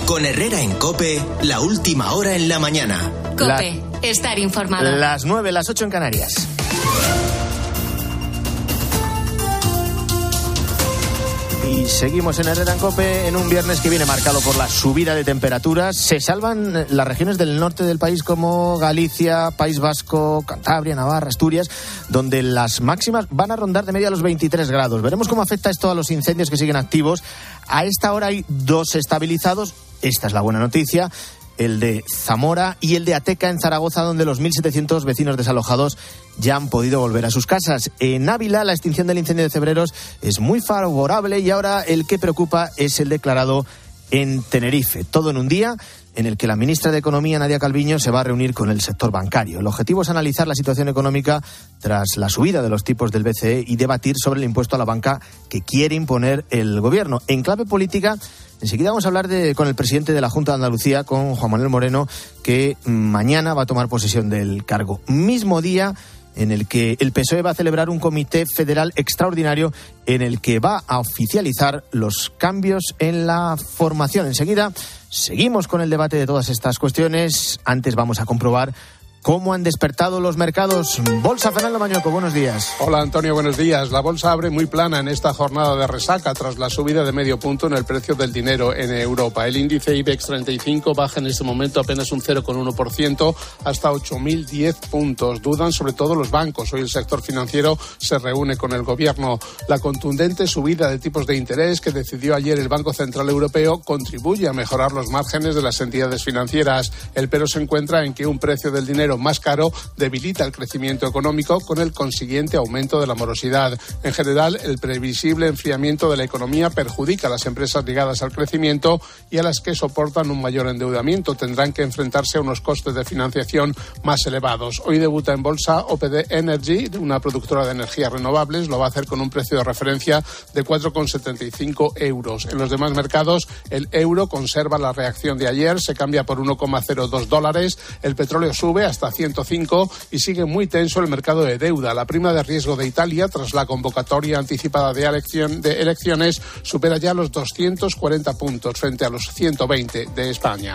Con Herrera en COPE, la última hora en la mañana. COPE, estar informado. Las 9, las 8 en Canarias. Y seguimos en Herrera en COPE en un viernes que viene marcado por la subida de temperaturas. Se salvan las regiones del norte del país como Galicia, País Vasco, Cantabria, Navarra, Asturias, donde las máximas van a rondar de media los 23 grados. Veremos cómo afecta esto a los incendios que siguen activos. A esta hora hay 2 estabilizados. Esta es la buena noticia. El de Zamora y el de Ateca en Zaragoza, donde los 1.700 vecinos desalojados ya han podido volver a sus casas. En Ávila, la extinción del incendio de Cebreros es muy favorable y ahora el que preocupa es el declarado en Tenerife. Todo en un día en el que la ministra de Economía, Nadia Calviño, se va a reunir con el sector bancario. El objetivo es analizar la situación económica tras la subida de los tipos del BCE y debatir sobre el impuesto a la banca que quiere imponer el gobierno. En clave política, enseguida vamos a hablar con el presidente de la Junta de Andalucía, con Juan Manuel Moreno, que mañana va a tomar posesión del cargo. Mismo día en el que el PSOE va a celebrar un comité federal extraordinario en el que va a oficializar los cambios en la formación. Enseguida seguimos con el debate de todas estas cuestiones. Antes vamos a comprobar cómo han despertado los mercados. Bolsa, Fernando Mañoco, buenos días. Hola, Antonio, buenos días. La bolsa abre muy plana en esta jornada de resaca tras la subida de medio punto en el precio del dinero en Europa. El índice IBEX 35 baja en este momento apenas un 0,1% hasta 8.010 puntos. Dudan sobre todo los bancos. Hoy el sector financiero se reúne con el gobierno. La contundente subida de tipos de interés que decidió ayer el Banco Central Europeo contribuye a mejorar los márgenes de las entidades financieras. El pero se encuentra en que un precio del dinero más caro debilita el crecimiento económico con el consiguiente aumento de la morosidad. En general, el previsible enfriamiento de la economía perjudica a las empresas ligadas al crecimiento y a las que soportan un mayor endeudamiento. Tendrán que enfrentarse a unos costes de financiación más elevados. Hoy debuta en bolsa OPD Energy, una productora de energías renovables. Lo va a hacer con un precio de referencia de 4,75 euros. En los demás mercados, el euro conserva la reacción de ayer, se cambia por 1,02 dólares. El petróleo sube hasta 105 y sigue muy tenso el mercado de deuda. La prima de riesgo de Italia, tras la convocatoria anticipada de elecciones, supera ya los 240 puntos frente a los 120 de España.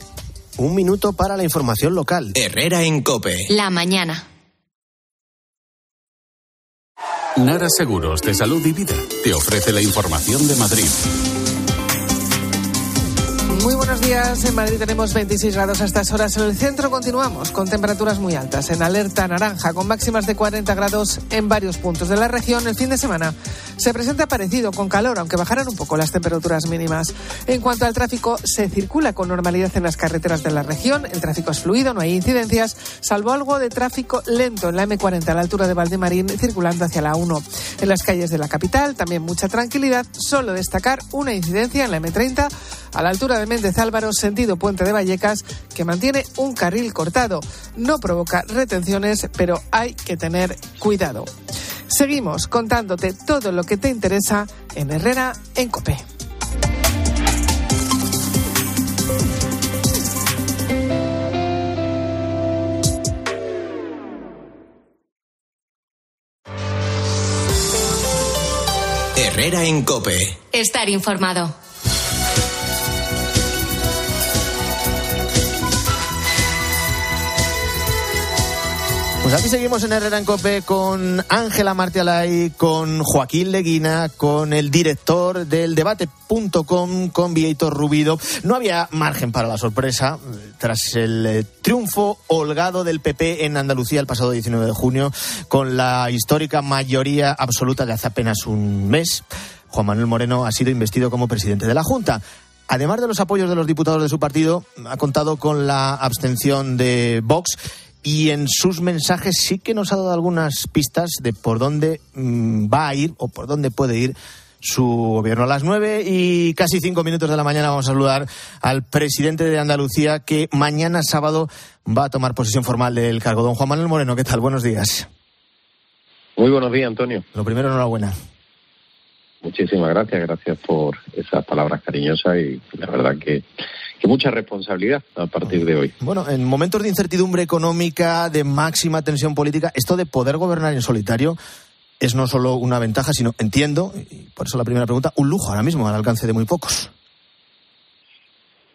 Un minuto para la información local. Herrera en COPE. La mañana. Nara Seguros de Salud y Vida te ofrece la información de Madrid. Muy buenos días. En Madrid tenemos 26 grados a estas horas. En el centro continuamos con temperaturas muy altas, en alerta naranja, con máximas de 40 grados en varios puntos de la región. El fin de semana se presenta parecido, con calor, aunque bajarán un poco las temperaturas mínimas. En cuanto al tráfico, se circula con normalidad en las carreteras de la región. El tráfico es fluido, no hay incidencias, salvo algo de tráfico lento en la M40 a la altura de Valdemarín, circulando hacia la 1. En las calles de la capital también mucha tranquilidad, solo destacar una incidencia en la M30 a la altura de Méndez Álvaro, sentido Puente de Vallecas, que mantiene un carril cortado. No provoca retenciones, pero hay que tener cuidado. Seguimos contándote todo lo que te interesa en Herrera en COPE. Herrera en COPE. Estar informado. Pues aquí seguimos en Herrera en COPE con Ángela Martialay, con Joaquín Leguina, con el director del debate.com, con Víctor Rubido. No había margen para la sorpresa tras el triunfo holgado del PP en Andalucía el pasado 19 de junio, con la histórica mayoría absoluta de hace apenas un mes. Juan Manuel Moreno ha sido investido como presidente de la Junta. Además de los apoyos de los diputados de su partido, ha contado con la abstención de Vox. Y en sus mensajes sí que nos ha dado algunas pistas de por dónde va a ir o por dónde puede ir su gobierno. A las 9 y casi 5 minutos de la mañana vamos a saludar al presidente de Andalucía, que mañana sábado va a tomar posesión formal del cargo. Don Juan Manuel Moreno, ¿qué tal? Buenos días. Muy buenos días, Antonio. Lo primero, enhorabuena. Muchísimas gracias por esas palabras cariñosas y la verdad que mucha responsabilidad a partir de hoy. Bueno, en momentos de incertidumbre económica, de máxima tensión política, esto de poder gobernar en solitario es no solo una ventaja, sino, entiendo, y por eso la primera pregunta, un lujo ahora mismo al alcance de muy pocos.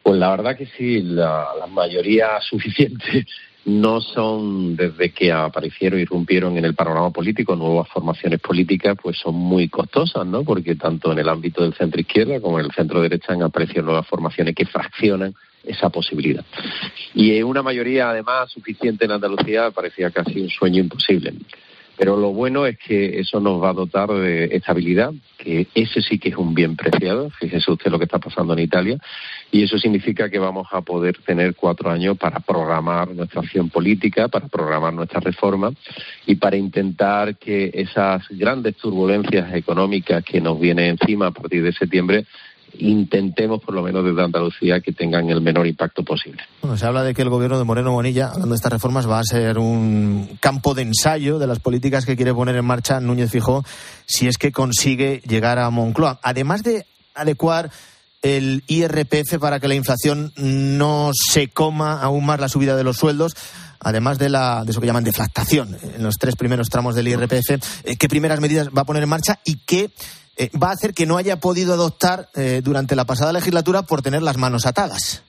Pues la verdad que sí, la mayoría suficiente no son, desde que aparecieron y irrumpieron en el panorama político nuevas formaciones políticas, pues son muy costosas, ¿no? Porque tanto en el ámbito del centro izquierda como en el centro derecha han aparecido nuevas formaciones que fraccionan esa posibilidad. Y una mayoría, además, suficiente en Andalucía parecía casi un sueño imposible. Pero lo bueno es que eso nos va a dotar de estabilidad, que ese sí que es un bien preciado. Fíjese usted lo que está pasando en Italia. Y eso significa que vamos a poder tener 4 años para programar nuestra acción política, para programar nuestras reformas y para intentar que esas grandes turbulencias económicas que nos vienen encima a partir de septiembre, intentemos, por lo menos desde Andalucía, que tengan el menor impacto posible. Bueno, se habla de que el gobierno de Moreno Bonilla, hablando de estas reformas, va a ser un campo de ensayo de las políticas que quiere poner en marcha Núñez Feijóo si es que consigue llegar a Moncloa. Además de adecuar el IRPF para que la inflación no se coma aún más la subida de los sueldos, además de eso que llaman deflactación en los 3 primeros tramos del IRPF, ¿qué primeras medidas va a poner en marcha y qué va a hacer que no haya podido adoptar durante la pasada legislatura por tener las manos atadas?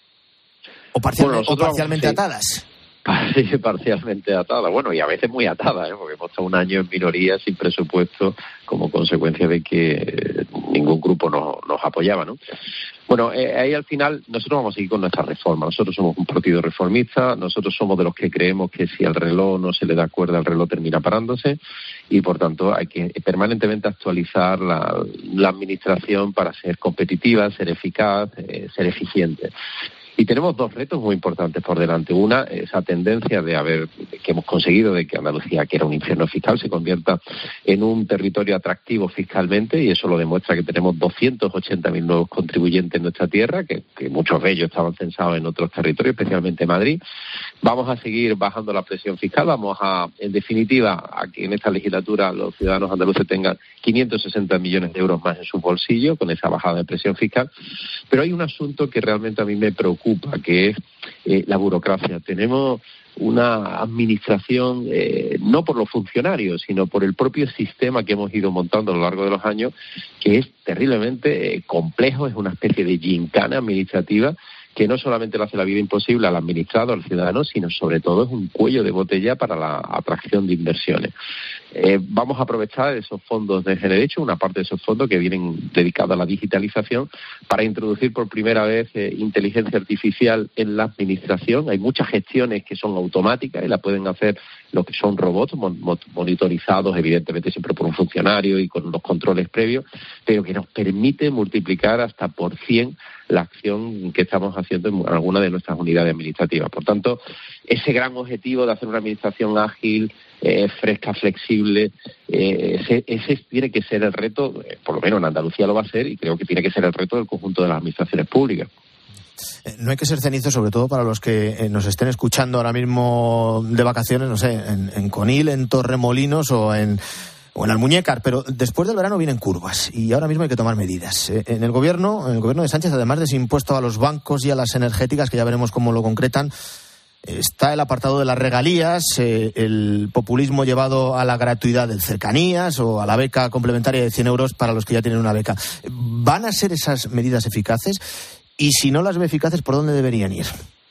O parcialmente atadas. Sí, parcialmente atadas. Bueno, y a veces muy atadas, porque hemos estado un año en minoría sin presupuesto como consecuencia de que ningún grupo nos apoyaba, ¿no? Bueno, ahí al final nosotros vamos a seguir con nuestra reforma. Nosotros somos un partido reformista, nosotros somos de los que creemos que si al reloj no se le da cuerda, el reloj termina parándose y por tanto hay que permanentemente actualizar la administración para ser competitiva, ser eficaz, ser eficiente. Y tenemos 2 retos muy importantes por delante. Una, esa tendencia que hemos conseguido de que Andalucía, que era un infierno fiscal, se convierta en un territorio atractivo fiscalmente, y eso lo demuestra que tenemos 280.000 nuevos contribuyentes en nuestra tierra, que muchos de ellos estaban censados en otros territorios, especialmente Madrid. Vamos a seguir bajando la presión fiscal, vamos en definitiva, a que en esta legislatura los ciudadanos andaluces tengan 560 millones de euros más en su bolsillo, con esa bajada de presión fiscal. Pero hay un asunto que realmente a mí me preocupa, que es la burocracia. Tenemos una administración, no por los funcionarios, sino por el propio sistema que hemos ido montando a lo largo de los años, que es terriblemente complejo, es una especie de gincana administrativa que no solamente le hace la vida imposible al administrado, al ciudadano, sino sobre todo es un cuello de botella para la atracción de inversiones. Vamos a aprovechar esos fondos de Generation, una parte de esos fondos que vienen dedicados a la digitalización, para introducir por primera vez inteligencia artificial en la administración. Hay muchas gestiones que son automáticas y la pueden hacer lo que son robots monitorizados, evidentemente siempre por un funcionario y con los controles previos, pero que nos permite multiplicar hasta por 100 la acción que estamos haciendo en alguna de nuestras unidades administrativas. Por tanto, ese gran objetivo de hacer una administración ágil, fresca, flexible, ese tiene que ser el reto, por lo menos en Andalucía lo va a ser, y creo que tiene que ser el reto del conjunto de las administraciones públicas. No hay que ser cenizo, sobre todo para los que nos estén escuchando ahora mismo de vacaciones, no sé, en Conil, en Torremolinos o en Almuñécar, pero después del verano vienen curvas y ahora mismo hay que tomar medidas. En el gobierno de Sánchez, además de ese impuesto a los bancos y a las energéticas, que ya veremos cómo lo concretan, está el apartado de las regalías, el populismo llevado a la gratuidad de cercanías o a la beca complementaria de 100 euros para los que ya tienen una beca. ¿Van a ser esas medidas eficaces? Y si no las ve eficaces, ¿por dónde deberían ir?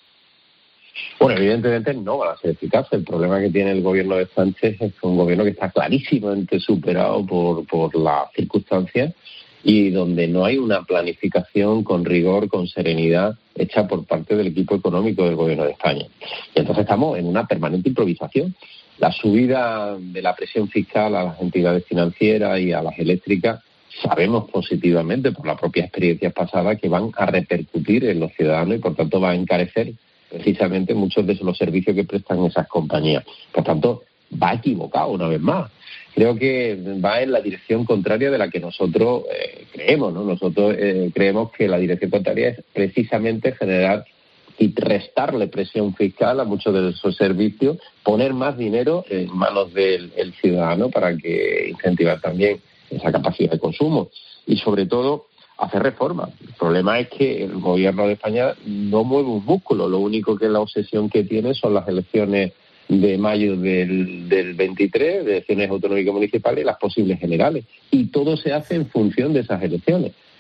Bueno, evidentemente no van a ser eficaces. El problema que tiene el gobierno de Sánchez es un gobierno que está clarísimamente superado por las circunstancias y donde no hay una planificación con rigor, con serenidad, hecha por parte del equipo económico del gobierno de España. Y entonces estamos en una permanente improvisación. La subida de la presión fiscal a las entidades financieras y a las eléctricas, sabemos positivamente por las propias experiencias pasadas que van a repercutir en los ciudadanos y por tanto va a encarecer precisamente muchos de los servicios que prestan esas compañías. Por tanto, va equivocado una vez más. Creo que va en la dirección contraria de la que nosotros creemos, ¿no? Nosotros creemos que la dirección contraria es precisamente generar y restarle presión fiscal a muchos de esos servicios, poner más dinero en manos del ciudadano para que incentivar también esa capacidad de consumo y sobre todo hacer reformas. El problema es que el gobierno de España no mueve un músculo, lo único que la obsesión que tiene son las elecciones de mayo del 23, de elecciones autonómicas municipales y las posibles generales, y todo se hace en función de esas elecciones.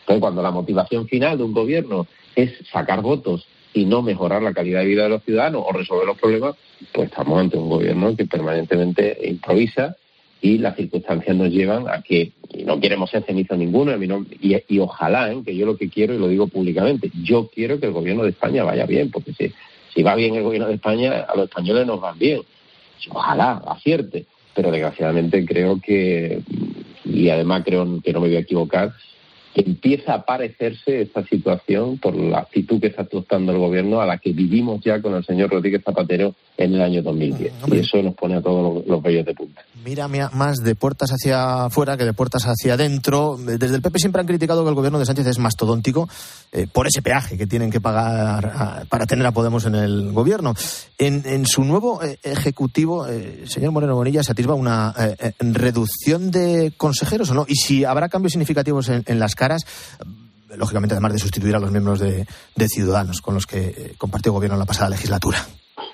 Entonces, cuando la motivación final de un gobierno es sacar votos y no mejorar la calidad de vida de los ciudadanos o resolver los problemas, pues estamos ante un gobierno que permanentemente improvisa y las circunstancias nos llevan a que, y no queremos ser cenizo ninguno, y ojalá, que yo lo que quiero, y lo digo públicamente, yo quiero que el gobierno de España vaya bien, porque si va bien el gobierno de España, a los españoles nos van bien. Ojalá acierte, pero desgraciadamente creo que, y además creo que no me voy a equivocar, que empieza a parecerse esta situación por la actitud que está adoptando el gobierno a la que vivimos ya con el señor Rodríguez Zapatero en el año 2010. Y eso nos pone a todos los vellos de punta. Mira más de puertas hacia afuera que de puertas hacia adentro. Desde el PP siempre han criticado que el gobierno de Sánchez es mastodóntico por ese peaje que tienen que pagar para tener a Podemos en el gobierno. En su nuevo ejecutivo, señor Moreno Bonilla, ¿se atisba una reducción de consejeros o no? Y si habrá cambios significativos en las caras, lógicamente además de sustituir a los miembros de Ciudadanos con los que compartió gobierno en la pasada legislatura.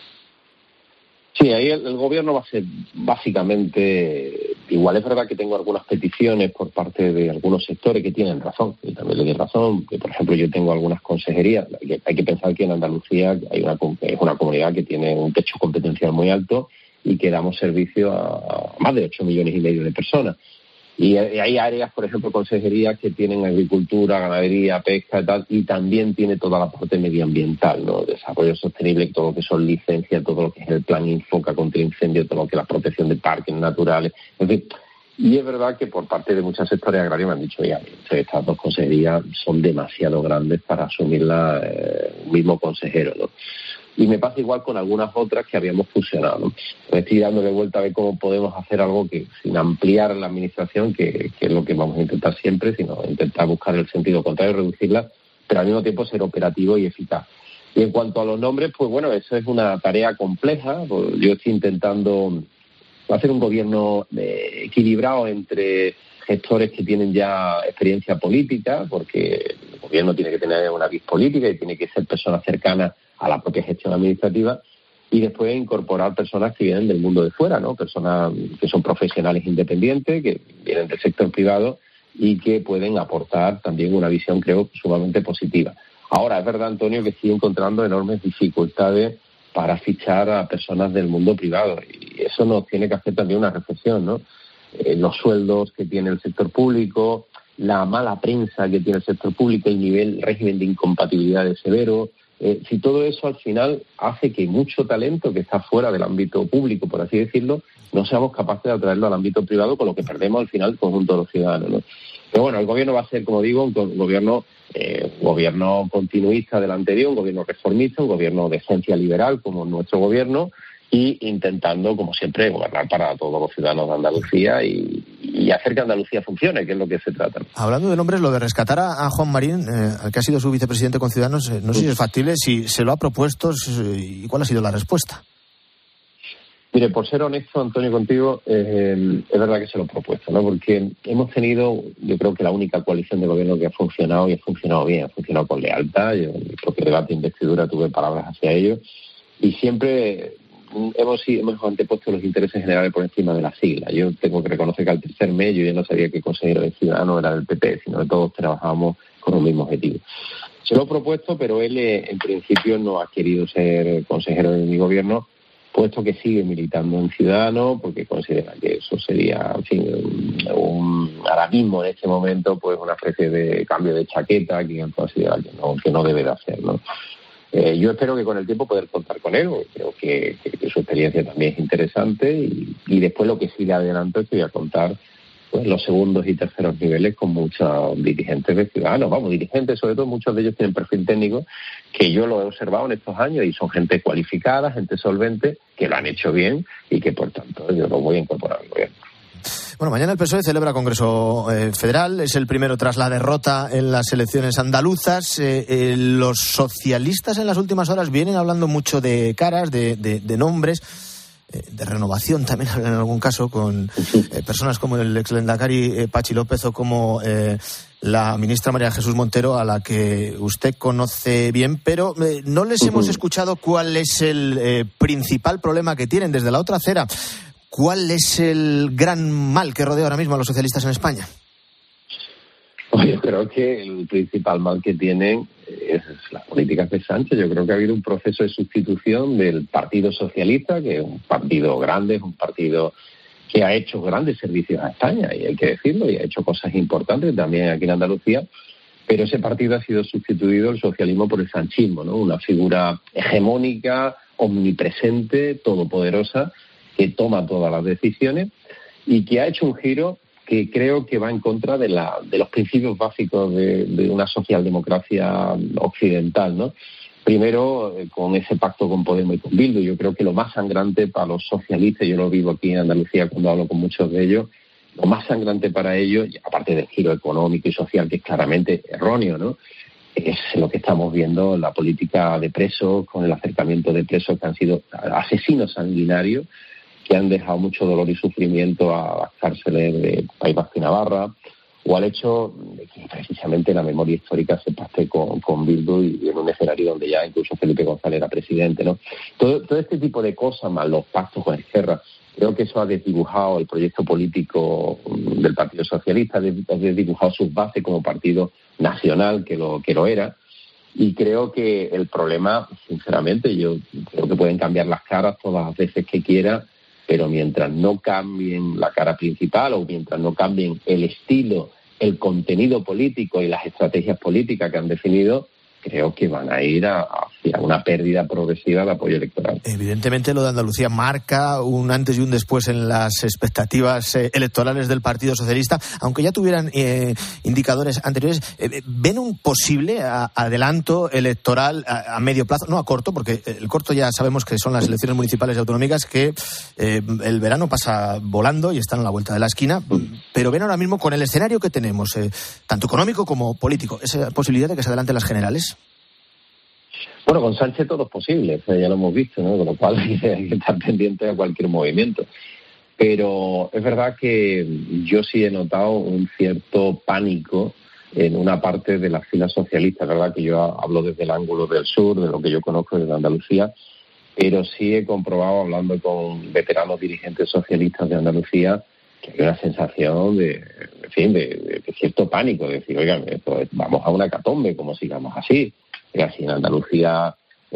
Sí, ahí el gobierno va a ser básicamente igual. Es verdad que tengo algunas peticiones por parte de algunos sectores que tienen razón, y también le doy razón, que por ejemplo yo tengo algunas consejerías. Hay que pensar que en Andalucía es una comunidad que tiene un techo competencial muy alto y que damos servicio a más de 8,5 millones de personas. Y hay áreas, por ejemplo, consejerías que tienen agricultura, ganadería, pesca y tal, y también tiene toda la parte medioambiental, ¿no? Desarrollo sostenible, todo lo que son licencias, todo lo que es el plan Infoca contra incendios, todo lo que es la protección de parques naturales, en fin. Y es verdad que por parte de muchos sectores agrarios me han dicho, ya, estas dos consejerías son demasiado grandes para asumirla un mismo consejero, ¿no? Y me pasa igual con algunas otras que habíamos fusionado. Estoy dándole vuelta a ver cómo podemos hacer algo que sin ampliar la administración, que es lo que vamos a intentar siempre, sino intentar buscar el sentido contrario, reducirla, pero al mismo tiempo ser operativo y eficaz. Y en cuanto a los nombres, pues bueno, eso es una tarea compleja. Yo estoy intentando hacer un gobierno equilibrado entre gestores que tienen ya experiencia política, porque el gobierno tiene que tener una vis política y tiene que ser personas cercanas a la propia gestión administrativa, y después incorporar personas que vienen del mundo de fuera, ¿no? Personas que son profesionales independientes, que vienen del sector privado y que pueden aportar también una visión, creo, sumamente positiva. Ahora, es verdad, Antonio, que estoy encontrando enormes dificultades para fichar a personas del mundo privado, y eso nos tiene que hacer también una reflexión, ¿no? Los sueldos que tiene el sector público, la mala prensa que tiene el sector público, el régimen de incompatibilidades severo. Si todo eso al final hace que mucho talento que está fuera del ámbito público, por así decirlo, no seamos capaces de atraerlo al ámbito privado, con lo que perdemos al final el conjunto de los ciudadanos, ¿no? Pero bueno, el gobierno va a ser, como digo, un gobierno continuista del anterior, un gobierno reformista, un gobierno de esencia liberal como nuestro gobierno, y intentando, como siempre, gobernar para todos los ciudadanos de Andalucía y hacer que Andalucía funcione, que es lo que se trata. Hablando de nombres, lo de rescatar a Juan Marín, al que ha sido su vicepresidente con Ciudadanos, no sé si es factible, si se lo ha propuesto y cuál ha sido la respuesta. Mire, por ser honesto, Antonio, contigo, es verdad que se lo he propuesto, ¿no? Porque hemos tenido, yo creo que la única coalición de gobierno que ha funcionado, y ha funcionado bien, ha funcionado con lealtad. Yo en el propio debate de investidura tuve palabras hacia ellos, y siempre hemos antepuesto los intereses generales por encima de la sigla. Yo tengo que reconocer que al tercer mes yo ya no sabía qué consejero de Ciudadanos era del PP, sino que todos trabajábamos con un mismo objetivo. Se lo he propuesto, pero él en principio no ha querido ser consejero de mi gobierno, puesto que sigue militando en Ciudadanos, porque considera que eso sería, en fin, ahora mismo en este momento, pues una especie de cambio de chaqueta que él considera que no debe de hacer, ¿no? Yo espero que con el tiempo poder contar con él, creo que su experiencia también es interesante, y después lo que sí le adelanto es que voy a contar pues los segundos y terceros niveles con muchos dirigentes de Ciudadanos, dirigentes, sobre todo muchos de ellos tienen perfil técnico, que yo lo he observado en estos años, y son gente cualificada, gente solvente, que lo han hecho bien y que por tanto yo lo voy a incorporar al gobierno. Bueno, mañana el PSOE celebra Congreso Federal, es el primero tras la derrota en las elecciones andaluzas. Los socialistas en las últimas horas vienen hablando mucho de caras, de nombres, de renovación también hablan en algún caso, con personas como el exlendakari Pachi López o como la ministra María Jesús Montero, a la que usted conoce bien, pero no les hemos escuchado cuál es el principal problema que tienen desde la otra acera. ¿Cuál es el gran mal que rodea ahora mismo a los socialistas en España? Yo creo que el principal mal que tienen es las políticas de Sánchez. Yo creo que ha habido un proceso de sustitución del Partido Socialista, que es un partido grande, es un partido que ha hecho grandes servicios a España, y hay que decirlo, y ha hecho cosas importantes también aquí en Andalucía, pero ese partido ha sido sustituido, el socialismo, por el sanchismo, ¿no? Una figura hegemónica, omnipresente, todopoderosa, que toma todas las decisiones y que ha hecho un giro que creo que va en contra de los principios básicos de una socialdemocracia occidental, ¿no? Primero, con ese pacto con Podemos y con Bildu. Yo creo que lo más sangrante para los socialistas, yo lo vivo aquí en Andalucía cuando hablo con muchos de ellos, lo más sangrante para ellos, aparte del giro económico y social, que es claramente erróneo, ¿no?, es lo que estamos viendo en la política de presos, con el acercamiento de presos que han sido asesinos sanguinarios, que han dejado mucho dolor y sufrimiento a las cárceles de País Vasco y Navarra, o al hecho de que precisamente la memoria histórica se pacte con Bildu, y en un escenario donde ya incluso Felipe González era presidente, ¿no? Todo este tipo de cosas, más los pactos con Esquerra, creo que eso ha desdibujado el proyecto político del Partido Socialista, ha desdibujado sus bases como partido nacional, que lo era. Y creo que el problema, sinceramente, yo creo que pueden cambiar las caras todas las veces que quieran, pero mientras no cambien la cara principal, o mientras no cambien el estilo, el contenido político y las estrategias políticas que han definido, creo que van a ir hacia una pérdida progresiva de apoyo electoral. Evidentemente lo de Andalucía marca un antes y un después en las expectativas electorales del Partido Socialista, aunque ya tuvieran indicadores anteriores. ¿Ven un posible adelanto electoral a medio plazo? No a corto, porque el corto ya sabemos que son las elecciones municipales y autonómicas, que el verano pasa volando y están a la vuelta de la esquina, pero ven ahora mismo, con el escenario que tenemos, tanto económico como político, esa posibilidad de que se adelanten las generales. Bueno, con Sánchez todo es posible, ya lo hemos visto, ¿no? Con lo cual hay que estar pendiente de cualquier movimiento. Pero es verdad que yo sí he notado un cierto pánico en una parte de las filas socialistas. Es verdad que yo hablo desde el ángulo del sur, de lo que yo conozco desde Andalucía, pero sí he comprobado, hablando con veteranos dirigentes socialistas de Andalucía, que hay una sensación de cierto pánico, de decir, oigan, vamos a una hecatombe como sigamos así. Y así en Andalucía,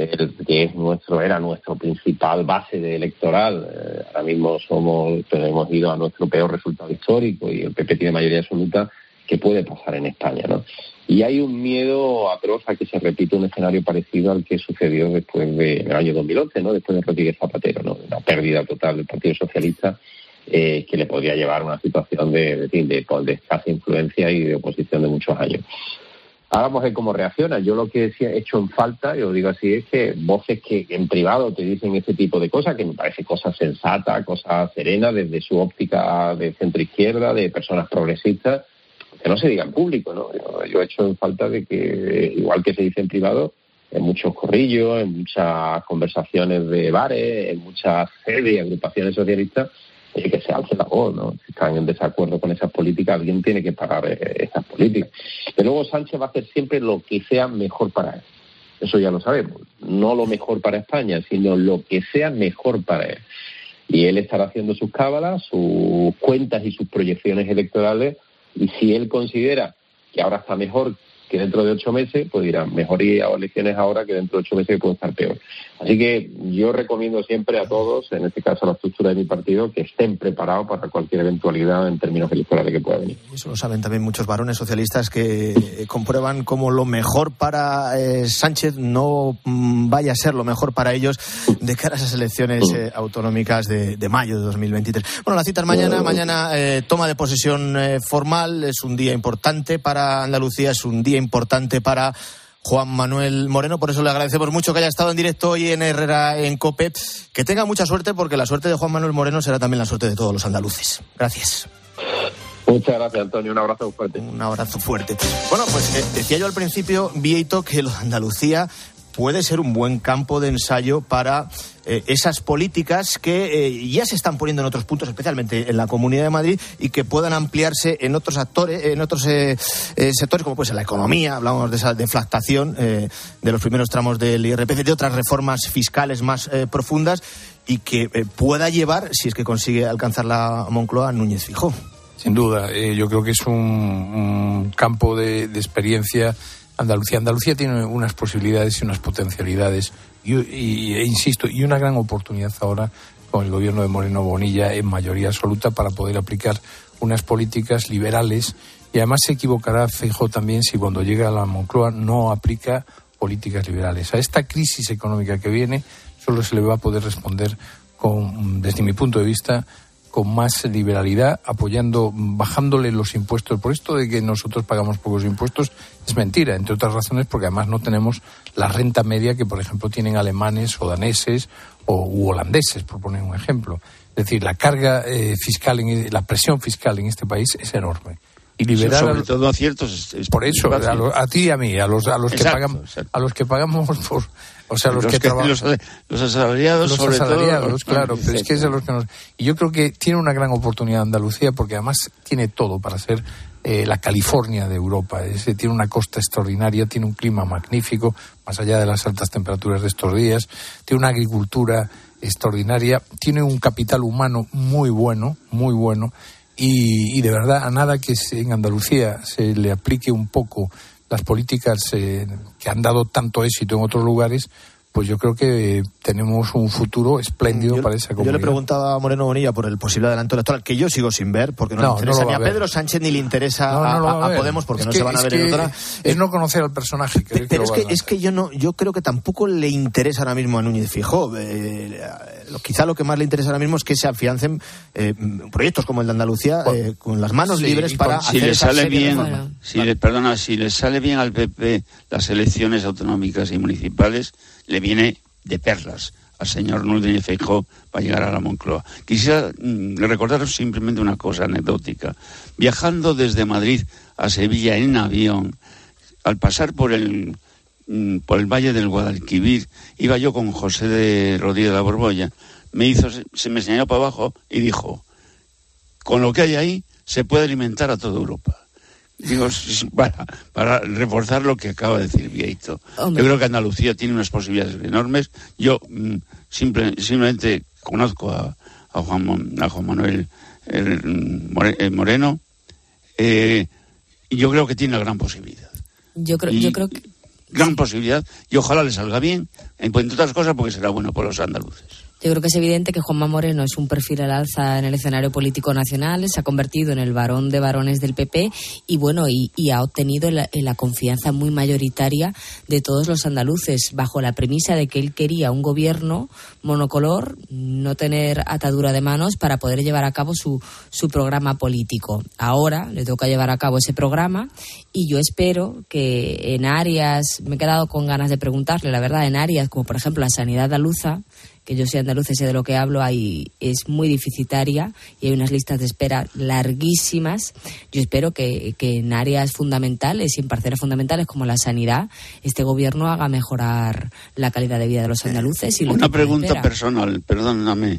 que era nuestro principal base electoral, ahora mismo hemos ido a nuestro peor resultado histórico, y el PP tiene mayoría absoluta. ¿Qué puede pasar en España, no? Y hay un miedo atroz a que se repita un escenario parecido al que sucedió después del año 2011, ¿no? Después de Rodríguez Zapatero, ¿no? Una pérdida total del Partido Socialista, que le podría llevar a una situación de escasa influencia y de oposición de muchos años. Ahora vamos a ver cómo reacciona. Yo lo que he hecho en falta, yo lo digo así, es que voces que en privado te dicen este tipo de cosas, que me parece cosas sensatas, cosas serenas, desde su óptica de centro-izquierda, de personas progresistas, que no se diga en público, ¿no? Yo he hecho en falta de que, igual que se dice en privado, en muchos corrillos, en muchas conversaciones de bares, en muchas sedes y agrupaciones socialistas, que se alce la voz, ¿no? Si están en desacuerdo con esas políticas, alguien tiene que parar esas políticas. Pero luego Sánchez va a hacer siempre lo que sea mejor para él. Eso ya lo sabemos. No lo mejor para España, sino lo que sea mejor para él. Y él estará haciendo sus cábalas, sus cuentas y sus proyecciones electorales, y si él considera que ahora está mejor que dentro de 8 meses, pues dirá, mejor ir a elecciones ahora que dentro de 8 meses que puede estar peor. Así que yo recomiendo siempre a todos, en este caso a la estructura de mi partido, que estén preparados para cualquier eventualidad en términos electorales que pueda venir. Eso lo saben también muchos varones socialistas, que comprueban cómo lo mejor para Sánchez no vaya a ser lo mejor para ellos de cara a esas elecciones autonómicas de mayo de 2023. Bueno, la cita es mañana toma de posesión formal. Es un día importante para Andalucía, es un día importante para Juan Manuel Moreno, por eso le agradecemos mucho que haya estado en directo hoy en Herrera en COPE. Que tenga mucha suerte, porque la suerte de Juan Manuel Moreno será también la suerte de todos los andaluces. Gracias. Muchas gracias, Antonio. Un abrazo fuerte. Un abrazo fuerte. Bueno, pues decía yo al principio, Vieito, que lo de Andalucía puede ser un buen campo de ensayo para esas políticas que ya se están poniendo en otros puntos, especialmente en la Comunidad de Madrid, y que puedan ampliarse en otros sectores, como puede ser la economía. Hablamos de esa deflactación de los primeros tramos del IRPF, de otras reformas fiscales más profundas, y que pueda llevar, si es que consigue alcanzar la Moncloa, a Núñez Feijóo. Sin duda, yo creo que es un campo de experiencia. Andalucía tiene unas posibilidades y unas potencialidades e insisto, y una gran oportunidad ahora con el gobierno de Moreno Bonilla en mayoría absoluta para poder aplicar unas políticas liberales, y además se equivocará Feijóo también si cuando llega a la Moncloa no aplica políticas liberales. A esta crisis económica que viene solo se le va a poder responder desde mi punto de vista, con más liberalidad, bajándole los impuestos. Por esto de que nosotros pagamos pocos impuestos es mentira, entre otras razones porque además no tenemos la renta media que, por ejemplo, tienen alemanes o daneses u holandeses, por poner un ejemplo. Es decir, la carga fiscal, la presión fiscal en este país es enorme. Y liberar sobre todo a ciertos por eso a ti y a mí, a los que pagamos, a los que pagamos por, o sea, los asalariados, los asalariados, todo, claro, pero es que es de los que nos... Y yo creo que tiene una gran oportunidad Andalucía, porque además tiene todo para ser la California de Europa. Tiene una costa extraordinaria, tiene un clima magnífico, más allá de las altas temperaturas de estos días, tiene una agricultura extraordinaria, tiene un capital humano muy bueno, y de verdad a nada que en Andalucía se le aplique un poco las políticas que han dado tanto éxito en otros lugares, pues yo creo que tenemos un futuro espléndido para esa comunidad. Yo le preguntaba a Moreno Bonilla por el posible adelanto electoral, que yo sigo sin ver, porque no le interesa ni a Pedro Sánchez ni le interesa a Podemos, porque no se van a ver en otra. Es no conocer al personaje. Pero es que yo creo que tampoco le interesa ahora mismo a Núñez Feijóo. Quizá lo que más le interesa ahora mismo es que se afiancen proyectos como el de Andalucía con las manos libres para si hacer le sale bien, reformas. Si le sale bien al PP las elecciones autonómicas y municipales, le viene de perlas al señor Núñez Feijóo para llegar a la Moncloa. Quisiera recordaros simplemente una cosa anecdótica. Viajando desde Madrid a Sevilla en avión, al pasar por el Valle del Guadalquivir, iba yo con José de Rodríguez de la Borbolla, se me señaló para abajo y dijo: con lo que hay ahí se puede alimentar a toda Europa. Digo, para reforzar lo que acaba de decir Vieito. Yo creo que Andalucía tiene unas posibilidades enormes. Yo simplemente conozco a Juan Manuel Moreno, y yo creo que tiene una gran posibilidad. Yo creo que gran posibilidad, y ojalá le salga bien, entre otras cosas porque será bueno por los andaluces. Yo creo que es evidente que Juanma Moreno es un perfil al alza en el escenario político nacional, se ha convertido en el varón de varones del PP y ha obtenido la confianza muy mayoritaria de todos los andaluces, bajo la premisa de que él quería un gobierno monocolor, no tener atadura de manos para poder llevar a cabo su programa político. Ahora le toca llevar a cabo ese programa, y yo espero que en áreas, me he quedado con ganas de preguntarle, la verdad, en áreas como por ejemplo la sanidad andaluza, que yo soy andaluz y sé de lo que hablo, es muy deficitaria y hay unas listas de espera larguísimas. Yo espero que en áreas fundamentales y en parcelas fundamentales como la sanidad, este gobierno haga mejorar la calidad de vida de los andaluces. Y una pregunta personal, perdóname,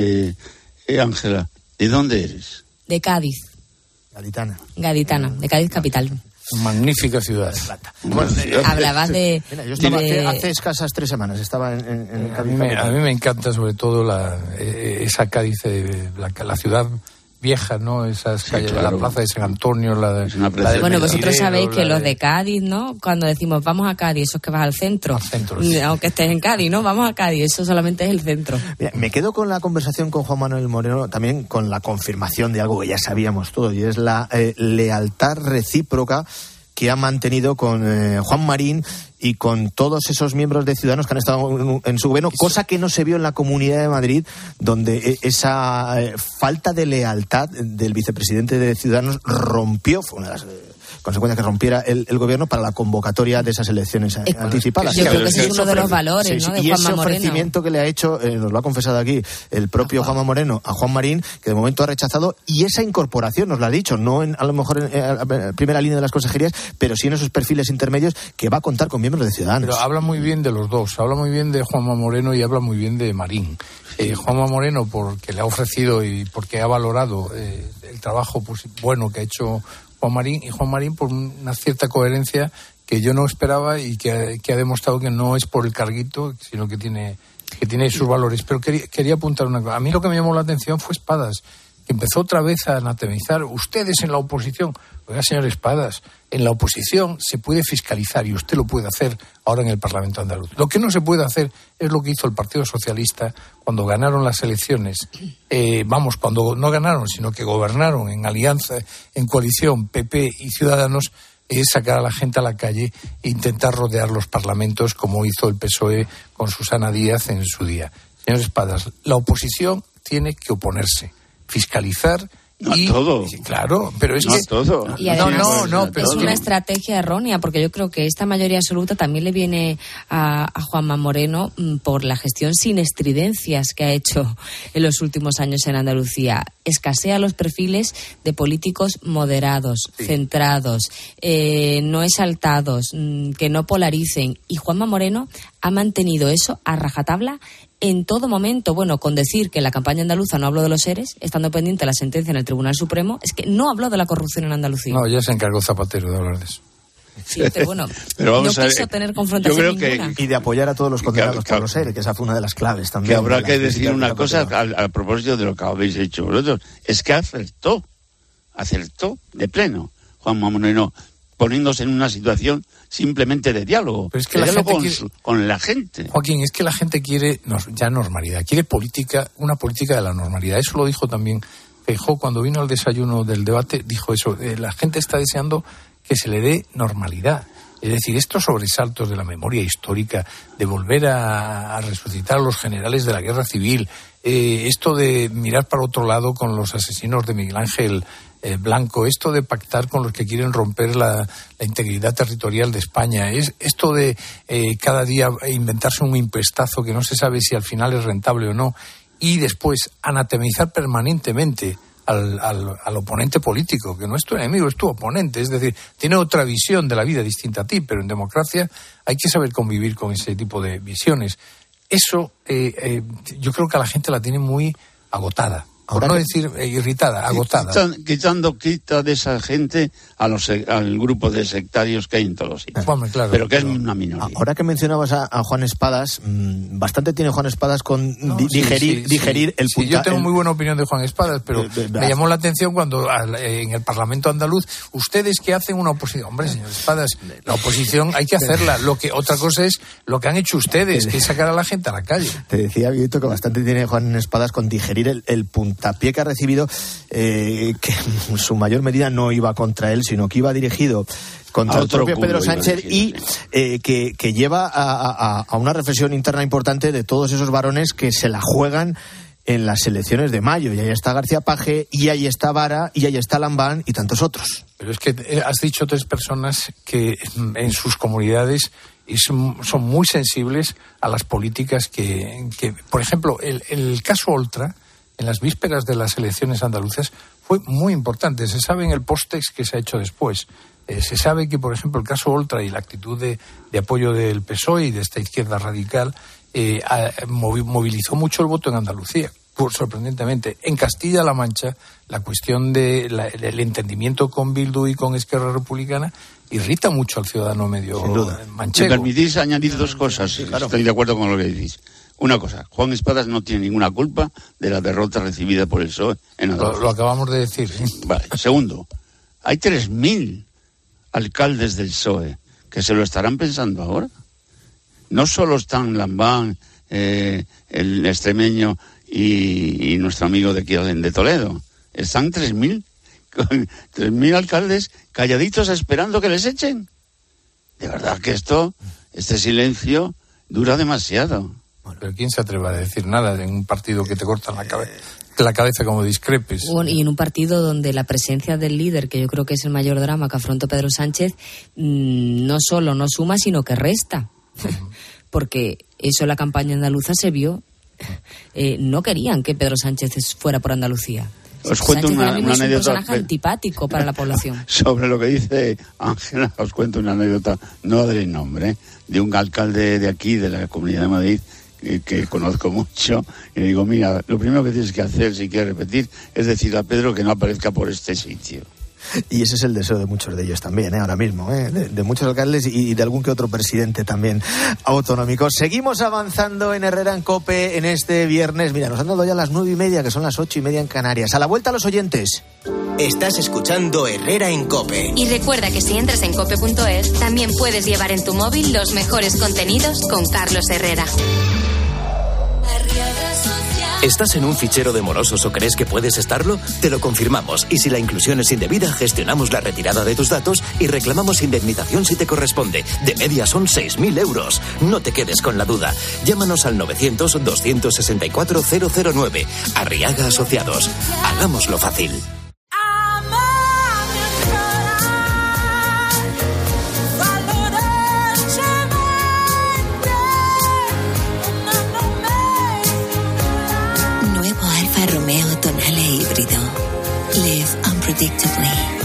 Ángela, ¿de dónde eres? De Cádiz. Gaditana, de Cádiz capital. Magnífica ciudad. Bueno, hablabas de... Mira, yo estaba hace escasas 3 semanas, estaba en Cádiz. A mí me encanta sobre todo esa Cádiz, la ciudad vieja, ¿no? Esas calles, claro. La plaza de San Antonio, bueno, vosotros sabéis que los de Cádiz, ¿no? Cuando decimos vamos a Cádiz, eso es que vas al centro. Sí. Aunque estés en Cádiz, ¿no? Vamos a Cádiz, eso solamente es el centro. Mira, me quedo con la conversación con Juan Manuel Moreno, también con la confirmación de algo que ya sabíamos todos, y es la lealtad recíproca que ha mantenido con Juan Marín y con todos esos miembros de Ciudadanos que han estado en su gobierno, cosa que no se vio en la Comunidad de Madrid, donde esa falta de lealtad del vicepresidente de Ciudadanos rompió, fue una de las consecuencias que rompiera el gobierno para la convocatoria de esas elecciones anticipadas. Yo creo que ese es uno de los valores, ¿no? De y Juanma ese ofrecimiento Moreno, que le ha hecho, nos lo ha confesado aquí el propio Juanma Moreno a Juan Marín, que de momento ha rechazado, y esa incorporación nos la ha dicho, no a lo mejor en primera línea de las consejerías, pero sí en esos perfiles intermedios, que va a contar con miembros de Ciudadanos. Pero habla muy bien de los dos, habla muy bien de Juanma Moreno y habla muy bien de Marín. Juanma Moreno porque le ha ofrecido y porque ha valorado el trabajo bueno que ha hecho Juan Marín, y Juan Marín por una cierta coherencia que yo no esperaba y que ha demostrado que no es por el carguito, sino que tiene sus valores. Pero quería apuntar una cosa. A mí lo que me llamó la atención fue Espadas, empezó otra vez a anatemizar. Ustedes en la oposición, oiga, señor Espadas, en la oposición se puede fiscalizar y usted lo puede hacer ahora en el Parlamento andaluz. Lo que no se puede hacer es lo que hizo el Partido Socialista cuando ganaron las elecciones. Cuando no ganaron, sino que gobernaron en alianza, en coalición PP y Ciudadanos, es sacar a la gente a la calle e intentar rodear los parlamentos como hizo el PSOE con Susana Díaz en su día. Señor Espadas, la oposición tiene que oponerse, fiscalizar. No todo. Claro, pero es no que... todo. Y además, pero es una estrategia errónea, porque yo creo que esta mayoría absoluta también le viene a Juanma Moreno por la gestión sin estridencias que ha hecho en los últimos años en Andalucía. Escasea los perfiles de políticos moderados, centrados, no exaltados, que no polaricen. Y Juanma Moreno ha mantenido eso a rajatabla en todo momento. Bueno, con decir que en la campaña andaluza no habló de los ERES, estando pendiente de la sentencia en el Tribunal Supremo, es que no habló de la corrupción en Andalucía. No, ya se encargó Zapatero de hablar de eso. Sí, pero bueno, pero vamos no a quiso tener confrontación ninguna. Y de apoyar a todos los condenados por los ERE, que esa fue una de las claves también. Que habrá que decir una cosa a propósito de lo que habéis hecho vosotros. Es que acertó de pleno Juanma Moreno, poniéndose en una situación simplemente de diálogo. Pero es que la gente con la gente. Joaquín, es que la gente quiere ya normalidad, quiere una política de la normalidad. Eso lo dijo también Feijóo cuando vino al desayuno del debate, dijo eso, la gente está deseando que se le dé normalidad. Es decir, estos sobresaltos de la memoria histórica, de volver a resucitar a los generales de la guerra civil, esto de mirar para otro lado con los asesinos de Miguel Ángel Blanco, esto de pactar con los que quieren romper la integridad territorial de España, es esto de cada día inventarse un impuestazo que no se sabe si al final es rentable o no, y después anatemizar permanentemente al oponente político, que no es tu enemigo, es tu oponente, es decir, tiene otra visión de la vida distinta a ti, pero en democracia hay que saber convivir con ese tipo de visiones. Eso yo creo que a la gente la tiene muy agotada. Por no decir irritada, agotada. Quita de esa gente al grupo de sectarios que hay en todos los sitios. Claro, pero que es una minoría. Ahora que mencionabas a Juan Espadas, bastante tiene Juan Espadas con digerir el punto. Yo tengo muy buena opinión de Juan Espadas, pero me llamó la atención cuando en el Parlamento andaluz, ustedes que hacen una oposición. Hombre, señor Espadas, la oposición hay que hacerla. Otra cosa es lo que han hecho ustedes, que es sacar a la gente a la calle. Te decía, Vito, que bastante tiene Juan Espadas con digerir el puntapié que ha recibido, que en su mayor medida no iba contra él, sino que iba dirigido contra el propio Pedro Sánchez y que lleva a una reflexión interna importante de todos esos varones que se la juegan en las elecciones de mayo. Y ahí está García Paje, y ahí está Vara, y ahí está Lambán y tantos otros. Pero es que has dicho tres personas que en sus comunidades son muy sensibles a las políticas que por ejemplo, el caso Oltra, en las vísperas de las elecciones andaluzas, fue muy importante. Se sabe en el post-text que se ha hecho después. Se sabe que, por ejemplo, el caso Oltra y la actitud de apoyo del PSOE y de esta izquierda radical movilizó mucho el voto en Andalucía, sorprendentemente. En Castilla-La Mancha, la cuestión del entendimiento con Bildu y con Esquerra Republicana irrita mucho al ciudadano medio manchego. ¿Me permitís añadir dos cosas? Sí, claro. Estoy de acuerdo con lo que decís. Una cosa, Juan Espadas no tiene ninguna culpa de la derrota recibida por el PSOE en Andalucía. Lo acabamos de decir. Vale. Segundo, hay 3.000 alcaldes del PSOE que se lo estarán pensando ahora. No solo están Lambán, el extremeño y nuestro amigo de aquí de Toledo. Están 3.000 alcaldes calladitos esperando que les echen. De verdad que este silencio dura demasiado. Pero ¿quién se atreve a decir nada en un partido que te cortan la cabeza como discrepes? Bueno, y en un partido donde la presencia del líder, que yo creo que es el mayor drama que afrontó Pedro Sánchez, no solo no suma, sino que resta. Porque eso en la campaña andaluza se vio. No querían que Pedro Sánchez fuera por Andalucía. Os cuento una anécdota. Es un personaje antipático para la población. Sobre lo que dice Ángela, os cuento una anécdota, no daré nombre, de un alcalde de aquí, de la Comunidad de Madrid, que conozco mucho, y le digo, mira, lo primero que tienes que hacer, si quieres repetir, es decir a Pedro que no aparezca por este sitio. Y ese es el deseo de muchos de ellos también, ahora mismo, de muchos alcaldes y de algún que otro presidente también autonómico. Seguimos avanzando en Herrera en COPE en este viernes. Mira, nos han dado ya las 9:30, que son las 8:30 en Canarias. A la vuelta, los oyentes. Estás escuchando Herrera en COPE. Y recuerda que si entras en cope.es, también puedes llevar en tu móvil los mejores contenidos con Carlos Herrera. ¿Estás en un fichero de morosos o crees que puedes estarlo? Te lo confirmamos, y si la inclusión es indebida, gestionamos la retirada de tus datos y reclamamos indemnización si te corresponde. De media son 6.000 euros. No te quedes con la duda. Llámanos al 900-264-009. Arriaga Asociados. Hagámoslo fácil. Romeo Tonale híbrido. Live unpredictably.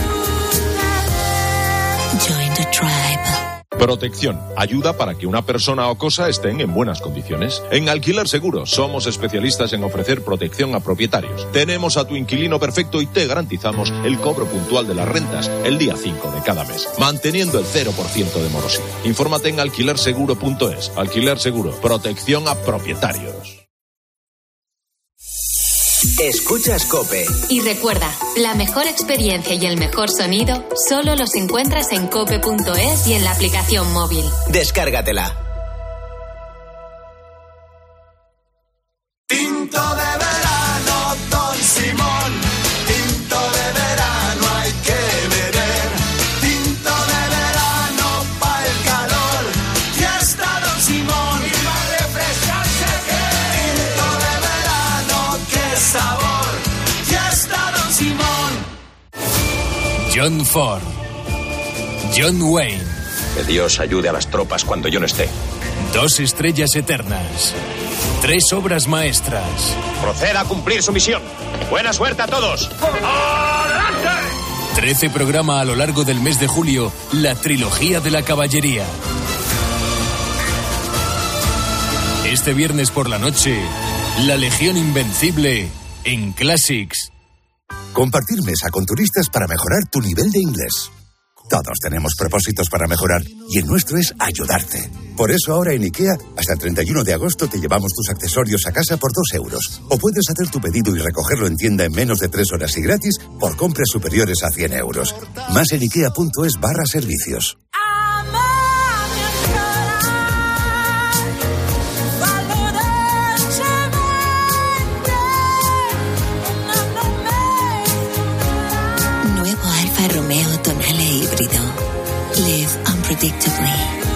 Join the tribe. Protección. Ayuda para que una persona o cosa estén en buenas condiciones. En Alquiler Seguro somos especialistas en ofrecer protección a propietarios. Tenemos a tu inquilino perfecto y te garantizamos el cobro puntual de las rentas el día 5 de cada mes, manteniendo el 0% de morosidad. Infórmate en alquilerseguro.es. Alquiler Seguro. Protección a propietarios. Escuchas COPE. Y recuerda, la mejor experiencia y el mejor sonido solo los encuentras en cope.es y en la aplicación móvil. Descárgatela. Tinto de verano, Don Simón. Tinto de verano hay que beber. Tinto de verano pa' el calor. Ya está Don Simón. Y va a refrescarse que. Tinto de verano, qué sabor. Ya está Don Simón. John Ford. John Wayne. Que Dios ayude a las tropas cuando yo no esté. 2 estrellas eternas. 3 obras maestras. Proceda a cumplir su misión. Buena suerte a todos. ¡Adelante! 13 programa a lo largo del mes de julio, la trilogía de la caballería. Este viernes por la noche, la Legión Invencible en Classics. Compartir mesa con turistas para mejorar tu nivel de inglés. Todos tenemos propósitos para mejorar y el nuestro es ayudarte. Por eso ahora en IKEA, hasta el 31 de agosto te llevamos tus accesorios a casa por 2 euros. O puedes hacer tu pedido y recogerlo en tienda en menos de 3 horas y gratis por compras superiores a 100 euros. Más en ikea.es/servicios. Romeo Tonale híbrido. Live unpredictably.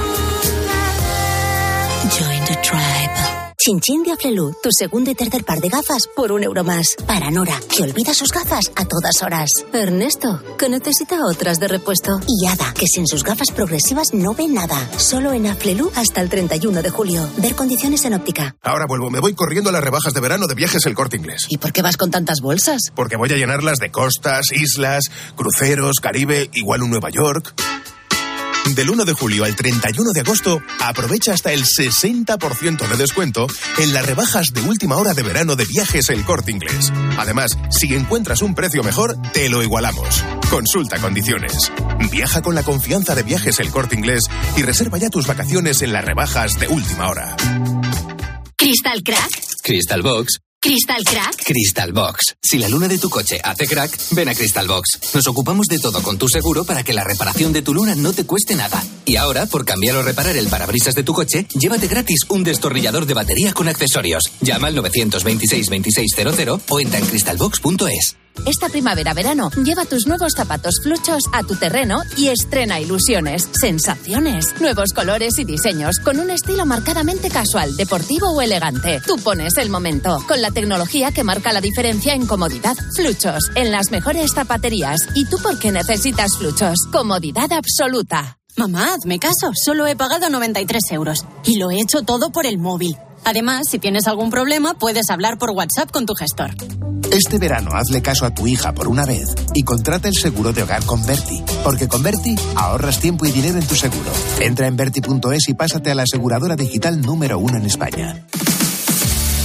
Join the tribe. Chinchín de Aflelu, tu segundo y tercer par de gafas por 1 euro más. Para Nora, que olvida sus gafas a todas horas. Ernesto, que necesita otras de repuesto. Y Ada, que sin sus gafas progresivas no ve nada. Solo en Aflelu hasta el 31 de julio. Ver condiciones en óptica. Ahora vuelvo, me voy corriendo a las rebajas de verano de Viajes El Corte Inglés. ¿Y por qué vas con tantas bolsas? Porque voy a llenarlas de costas, islas, cruceros, Caribe, igual un Nueva York. Del 1 de julio al 31 de agosto, aprovecha hasta el 60% de descuento en las rebajas de última hora de verano de Viajes El Corte Inglés. Además, si encuentras un precio mejor, te lo igualamos. Consulta condiciones. Viaja con la confianza de Viajes El Corte Inglés y reserva ya tus vacaciones en las rebajas de última hora. ¿Crystal Crack? Crystal Box. ¿Crystal Crack? Crystal Box. Si la luna de tu coche hace crack, ven a Crystal Box. Nos ocupamos de todo con tu seguro para que la reparación de tu luna no te cueste nada. Y ahora, por cambiar o reparar el parabrisas de tu coche, llévate gratis un destornillador de batería con accesorios. Llama al 926 2600 o entra en crystalbox.es. Esta primavera-verano, lleva tus nuevos zapatos fluchos a tu terreno y estrena ilusiones, sensaciones, nuevos colores y diseños, con un estilo marcadamente casual, deportivo o elegante. Tú pones el momento, con la tecnología que marca la diferencia en comodidad. Fluchos, en las mejores zapaterías. ¿Y tú por qué necesitas fluchos? Comodidad absoluta. Mamá, hazme caso, solo he pagado 93 euros. Y lo he hecho todo por el móvil. Además, si tienes algún problema, puedes hablar por WhatsApp con tu gestor. Este verano hazle caso a tu hija por una vez y contrata el seguro de hogar con Berti. Porque con Berti ahorras tiempo y dinero en tu seguro. Entra en berti.es y pásate a la aseguradora digital número 1 en España.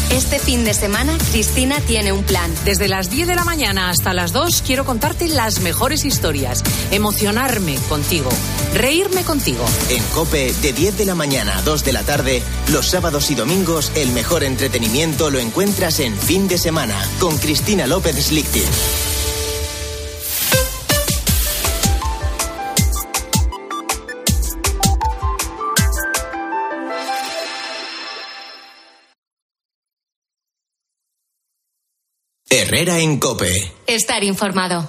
Este fin de semana, Cristina tiene un plan. Desde las 10 de la mañana hasta las 2 quiero contarte las mejores historias, emocionarme contigo, reírme contigo. En COPE, de 10 de la mañana a 2 de la tarde, los sábados y domingos, el mejor entretenimiento lo encuentras en Fin de Semana, con Cristina López Slichting. Herrera en COPE. Estar informado.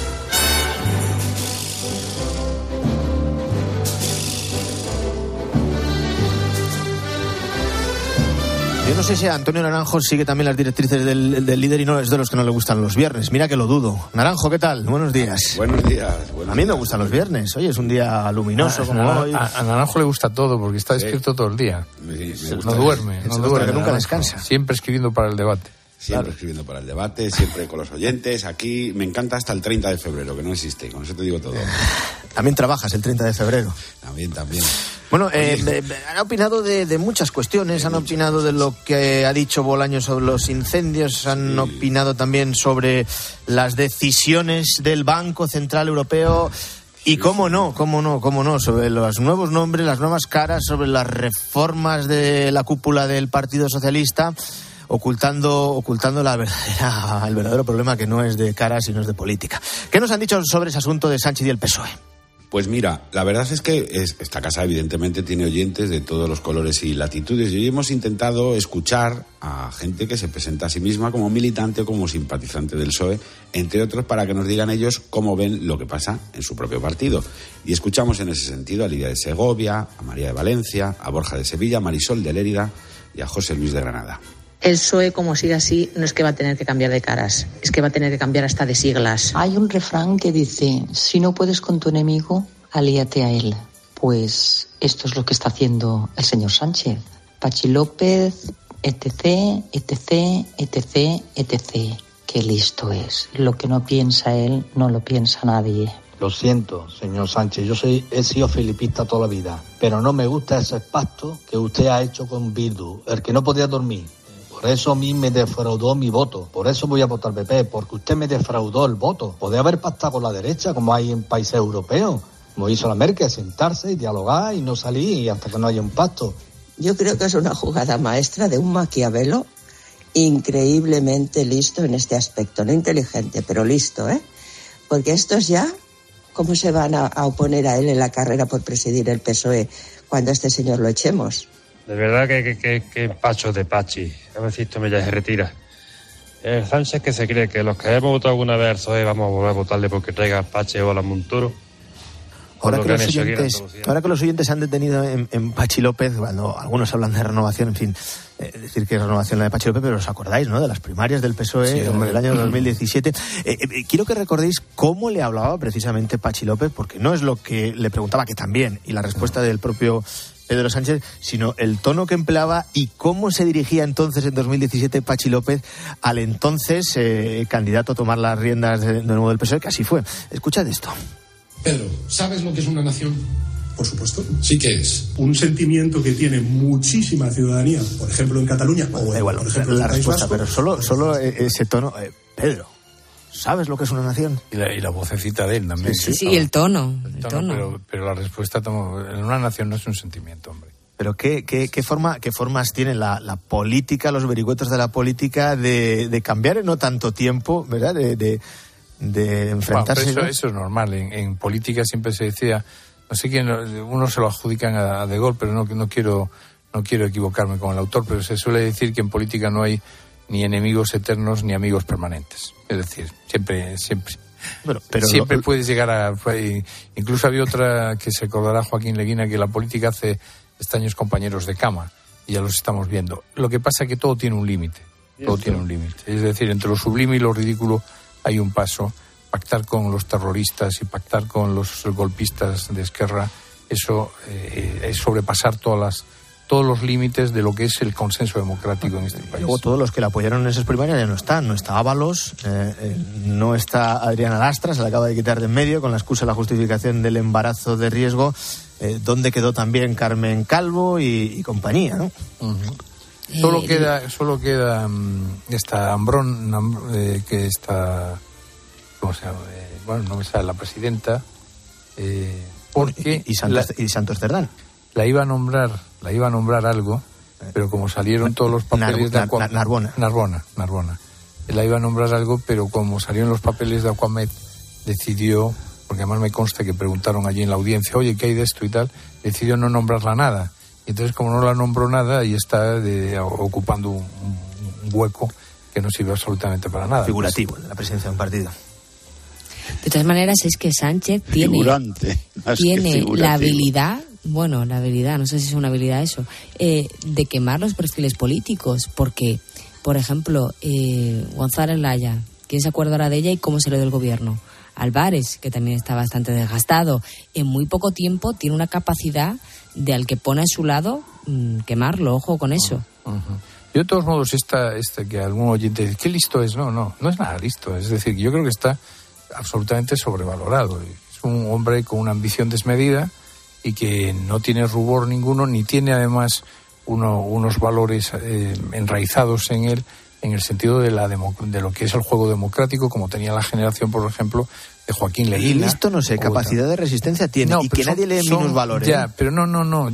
Yo no sé si Antonio Naranjo sigue también las directrices del Líder y no es de los que no le gustan los viernes. Mira que lo dudo. Naranjo, ¿qué tal? Buenos días. Buenos días. A mí me gustan los viernes. Hoy es un día luminoso como hoy. A Naranjo le gusta todo porque está despierto todo el día. No duerme. Que nunca descansa. Siempre escribiendo para el debate. Siempre escribiendo para el debate, siempre con los oyentes. Aquí me encanta hasta el 30 de febrero, que no existe. Con eso te digo todo. También trabajas el 30 de febrero. También. Bueno, han opinado de muchas cuestiones. Han opinado de lo que ha dicho Bolaños sobre los incendios. Han opinado también sobre las decisiones del Banco Central Europeo. Y cómo no, sobre los nuevos nombres, las nuevas caras, sobre las reformas de la cúpula del Partido Socialista, ocultando el verdadero problema, que no es de cara sino es de política. ¿Qué nos han dicho sobre ese asunto de Sánchez y el PSOE? Pues mira, la verdad es que esta casa evidentemente tiene oyentes de todos los colores y latitudes, y hoy hemos intentado escuchar a gente que se presenta a sí misma como militante o como simpatizante del PSOE, entre otros, para que nos digan ellos cómo ven lo que pasa en su propio partido. Y escuchamos en ese sentido a Lidia de Segovia, a María de Valencia, a Borja de Sevilla, a Marisol de Lérida y a José Luis de Granada. El PSOE, como sigue así, no es que va a tener que cambiar de caras, es que va a tener que cambiar hasta de siglas. Hay un refrán que dice, si no puedes con tu enemigo, alíate a él. Pues esto es lo que está haciendo el señor Sánchez. Pachi López, etc, etc, etc, etc. Qué listo es. Lo que no piensa él, no lo piensa nadie. Lo siento, señor Sánchez, he sido filipista toda la vida, pero no me gusta ese pacto que usted ha hecho con Bildu, el que no podía dormir. Por eso a mí me defraudó mi voto. Por eso voy a votar PP, porque usted me defraudó el voto. Podía haber pactado con la derecha, como hay en países europeos. Como hizo la Merkel, sentarse y dialogar y no salir hasta que no haya un pacto. Yo creo que es una jugada maestra de un Maquiavelo increíblemente listo en este aspecto. No inteligente, pero listo, ¿eh? Porque estos ya, ¿cómo se van a oponer a él en la carrera por presidir el PSOE cuando a este señor lo echemos? De verdad que pacho de Pachi. A ver si esto me ya se retira. El Sánchez, que se cree que los que hemos votado alguna vez al PSOE vamos a volver a votarle porque traiga Pachi o a la Montoro. Ahora que los oyentes se han detenido en Pachi López, cuando algunos hablan de renovación, en fin, decir que es renovación la de Pachi López, pero os acordáis, ¿no?, de las primarias del PSOE del año 2017. Quiero que recordéis cómo le hablaba precisamente Pachi López, porque no es lo que le preguntaba, que también, y la respuesta del propio Pedro Sánchez, sino el tono que empleaba y cómo se dirigía entonces en 2017 Pachi López al entonces candidato a tomar las riendas de nuevo del PSOE, que así fue. Escuchad esto. Pedro, ¿sabes lo que es una nación? Por supuesto. Sí que es. Un sentimiento que tiene muchísima ciudadanía, por ejemplo en Cataluña, o igual, por ejemplo la en el País respuesta, Vasco. pero solo ese tono. Pedro, ¿sabes lo que es una nación? Y la vocecita de él también. Sí, el tono. Pero la respuesta, en una nación no es un sentimiento, hombre. Pero ¿qué formas tiene la política, los vericuetos de la política de cambiar en no tanto tiempo, ¿verdad? De enfrentarse. Bueno, eso es normal. En política siempre se decía, no sé quién, uno se lo adjudican a De Gaulle, pero no quiero equivocarme con el autor, pero se suele decir que en política no hay ni enemigos eternos ni amigos permanentes. Es decir, siempre pero siempre puedes llegar a... Incluso había otra que se acordará Joaquín Leguina, que la política hace estaños compañeros de cama, y ya los estamos viendo. Lo que pasa es que todo tiene un límite. Todo tiene un límite. Es decir, entre lo sublime y lo ridículo hay un paso. Pactar con los terroristas y pactar con los golpistas de Esquerra, eso es sobrepasar todos los límites de lo que es el consenso democrático en este país. Luego todos los que la apoyaron en esas primarias ya no están. No está Ábalos, no está Adriana Lastra, se la acaba de quitar de en medio con la excusa de la justificación del embarazo de riesgo. ¿Dónde quedó también Carmen Calvo y compañía, no? Uh-huh. Solo queda esta Ambrón, que está, ¿cómo se llama? Bueno, no me sale la presidenta, porque y Santos Cerdán. La iba a nombrar algo, pero como salieron todos los papeles de Aquamed, Narbona. La iba a nombrar algo, pero como salieron los papeles de Aquamed, decidió, porque además me consta que preguntaron allí en la audiencia, oye, ¿qué hay de esto y tal? Decidió no nombrarla nada. Y entonces, como no la nombró nada, ahí está ocupando un hueco que no sirve absolutamente para nada. Figurativo, en la presidencia de un partido. De todas maneras, es que Sánchez tiene la habilidad, no sé si es una habilidad eso, de quemar los perfiles políticos, porque, por ejemplo, González Laya, ¿quién se acordará de ella y cómo salió del gobierno? Álvarez, que también está bastante desgastado, en muy poco tiempo tiene una capacidad de al que pone a su lado quemarlo, ojo con eso. Yo, de todos modos, que algún oyente dice, ¿qué listo es? No es nada listo. Es decir, yo creo que está absolutamente sobrevalorado. Es un hombre con una ambición desmedida y que no tiene rubor ninguno, ni tiene además unos valores enraizados en él, en el sentido de lo que es el juego democrático, como tenía la generación, por ejemplo, de Joaquín Leguina. Listo, no sé, capacidad de resistencia tiene, y que nadie le minusvalore. Ya, pero no.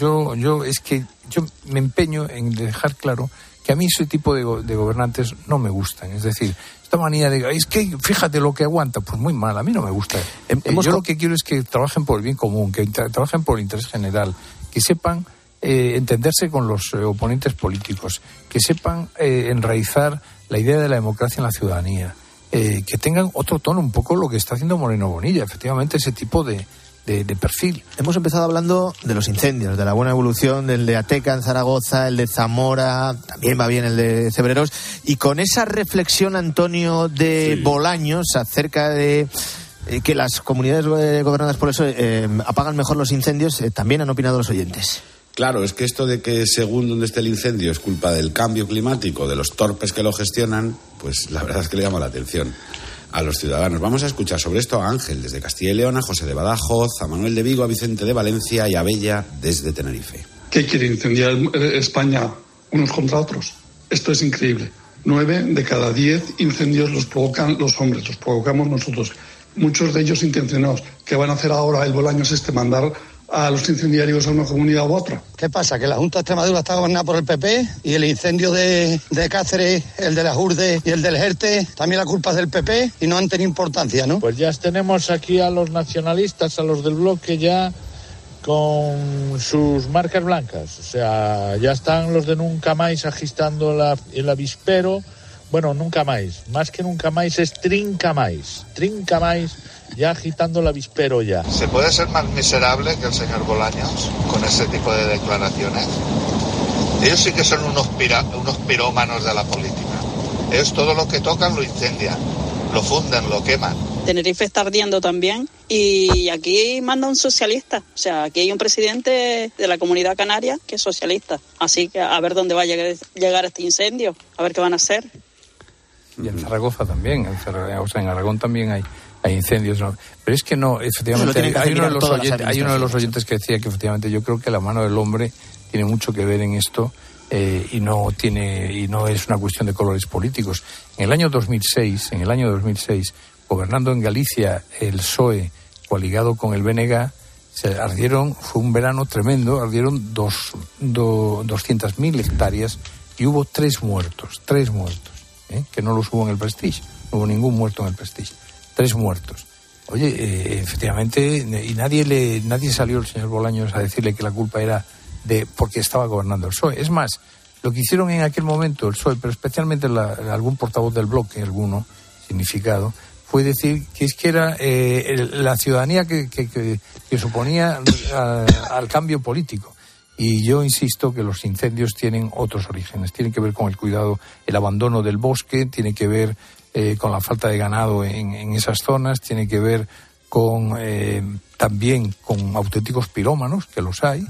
Yo es que yo me empeño en dejar claro que a mí ese tipo de gobernantes no me gustan. Es decir, esta manía de, es que fíjate lo que aguanta, pues muy mal, a mí no me gusta. Yo lo que quiero es que trabajen por el bien común, que trabajen por el interés general, que sepan entenderse con los oponentes políticos, que sepan enraizar la idea de la democracia en la ciudadanía, que tengan otro tono, un poco lo que está haciendo Moreno Bonilla, efectivamente ese tipo de perfil. Hemos empezado hablando de los incendios, de la buena evolución del de Ateca en Zaragoza, el de Zamora, también va bien el de Cebreros, y con esa reflexión, Antonio, de Bolaños acerca de que las comunidades gobernadas por eso apagan mejor los incendios, también han opinado los oyentes. Claro, es que esto de que según donde esté el incendio es culpa del cambio climático, de los torpes que lo gestionan, pues la verdad es que le llama la atención a los ciudadanos. Vamos a escuchar sobre esto a Ángel desde Castilla y León, a José de Badajoz, a Manuel de Vigo, a Vicente de Valencia y a Bella desde Tenerife. ¿Qué quiere incendiar España unos contra otros? Esto es increíble. 9 de cada 10 incendios los provocan los hombres, los provocamos nosotros. Muchos de ellos intencionados. ¿Qué van a hacer ahora el Bolaños mandar a los incendiarios a una comunidad u otra? ¿Qué pasa? Que la Junta de Extremadura está gobernada por el PP y el incendio de Cáceres, el de las Urdes y el del Jerte, también la culpa es del PP y no han tenido importancia, ¿no? Pues ya tenemos aquí a los nacionalistas, a los del bloque ya con sus marcas blancas. O sea, ya están los de Nunca Más agitando el avispero. Bueno, Nunca más que Nunca Más es Trinca Más, ya agitando el avispero ya. ¿Se puede ser más miserable que el señor Bolaños con ese tipo de declaraciones? Ellos sí que son unos pirómanos de la política. Ellos todo lo que tocan lo incendian, lo funden, lo queman. Tenerife está ardiendo también y aquí manda un socialista. O sea, aquí hay un presidente de la Comunidad Canaria que es socialista. Así que a ver dónde va a llegar este incendio, a ver qué van a hacer. Y en Zaragoza también, en Aragón también hay incendios, ¿no? Pero es que no, efectivamente, hay uno de los oyentes que decía que efectivamente yo creo que la mano del hombre tiene mucho que ver en esto y no es una cuestión de colores políticos. En el año 2006, gobernando en Galicia el PSOE coaligado con el BNG, fue un verano tremendo, ardieron 200.000 hectáreas y hubo 3 muertos. Que no los hubo en el Prestige, no hubo ningún muerto en el Prestige, 3 muertos. Oye, efectivamente, y nadie salió, el señor Bolaños, a decirle que la culpa era porque estaba gobernando el PSOE. Es más, lo que hicieron en aquel momento el PSOE, pero especialmente algún portavoz del bloque, alguno significado, fue decir que es que era la ciudadanía que se oponía al cambio político. Y yo insisto que los incendios tienen otros orígenes, tienen que ver con el cuidado, el abandono del bosque, tiene que ver con la falta de ganado en esas zonas, tiene que ver con también con auténticos pirómanos, que los hay,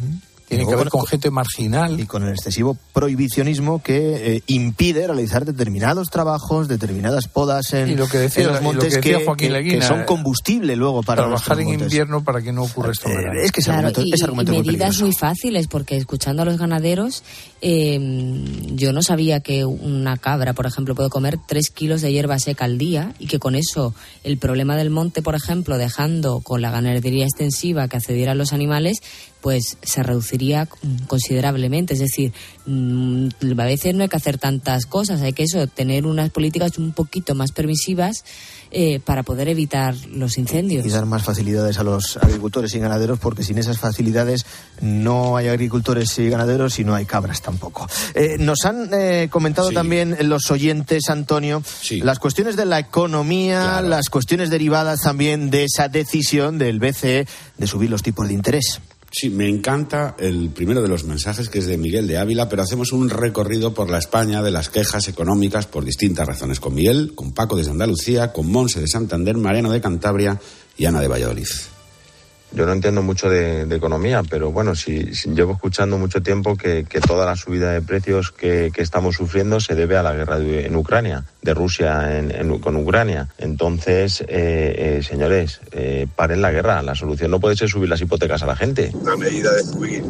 tiene que ver con gente marginal. Y con el excesivo prohibicionismo que impide realizar determinados trabajos, determinadas podas en los montes que son combustible luego para trabajar en invierno para que no ocurra esto. Es que ese argumento es muy medidas peligroso. muy fáciles, porque escuchando a los ganaderos, yo no sabía que una cabra, por ejemplo, puede comer 3 kilos de hierba seca al día y que con eso el problema del monte, por ejemplo, dejando con la ganadería extensiva que accedieran los animales, pues se reduciría considerablemente. Es decir, a veces no hay que hacer tantas cosas, hay que tener unas políticas un poquito más permisivas para poder evitar los incendios. Y dar más facilidades a los agricultores y ganaderos, porque sin esas facilidades no hay agricultores y ganaderos y no hay cabras tampoco. Nos han comentado también los oyentes, Antonio, las cuestiones de la economía, las cuestiones derivadas también de esa decisión del BCE de subir los tipos de interés. Sí, me encanta el primero de los mensajes, que es de Miguel de Ávila, pero hacemos un recorrido por la España de las quejas económicas por distintas razones. Con Miguel, con Paco desde Andalucía, con Monse de Santander, Mariano de Cantabria y Ana de Valladolid. Yo no entiendo mucho de economía, pero bueno, sí llevo escuchando mucho tiempo que toda la subida de precios que estamos sufriendo se debe a la guerra en Ucrania, de Rusia con Ucrania. Entonces, señores, paren la guerra. La solución no puede ser subir las hipotecas a la gente. La medida de subir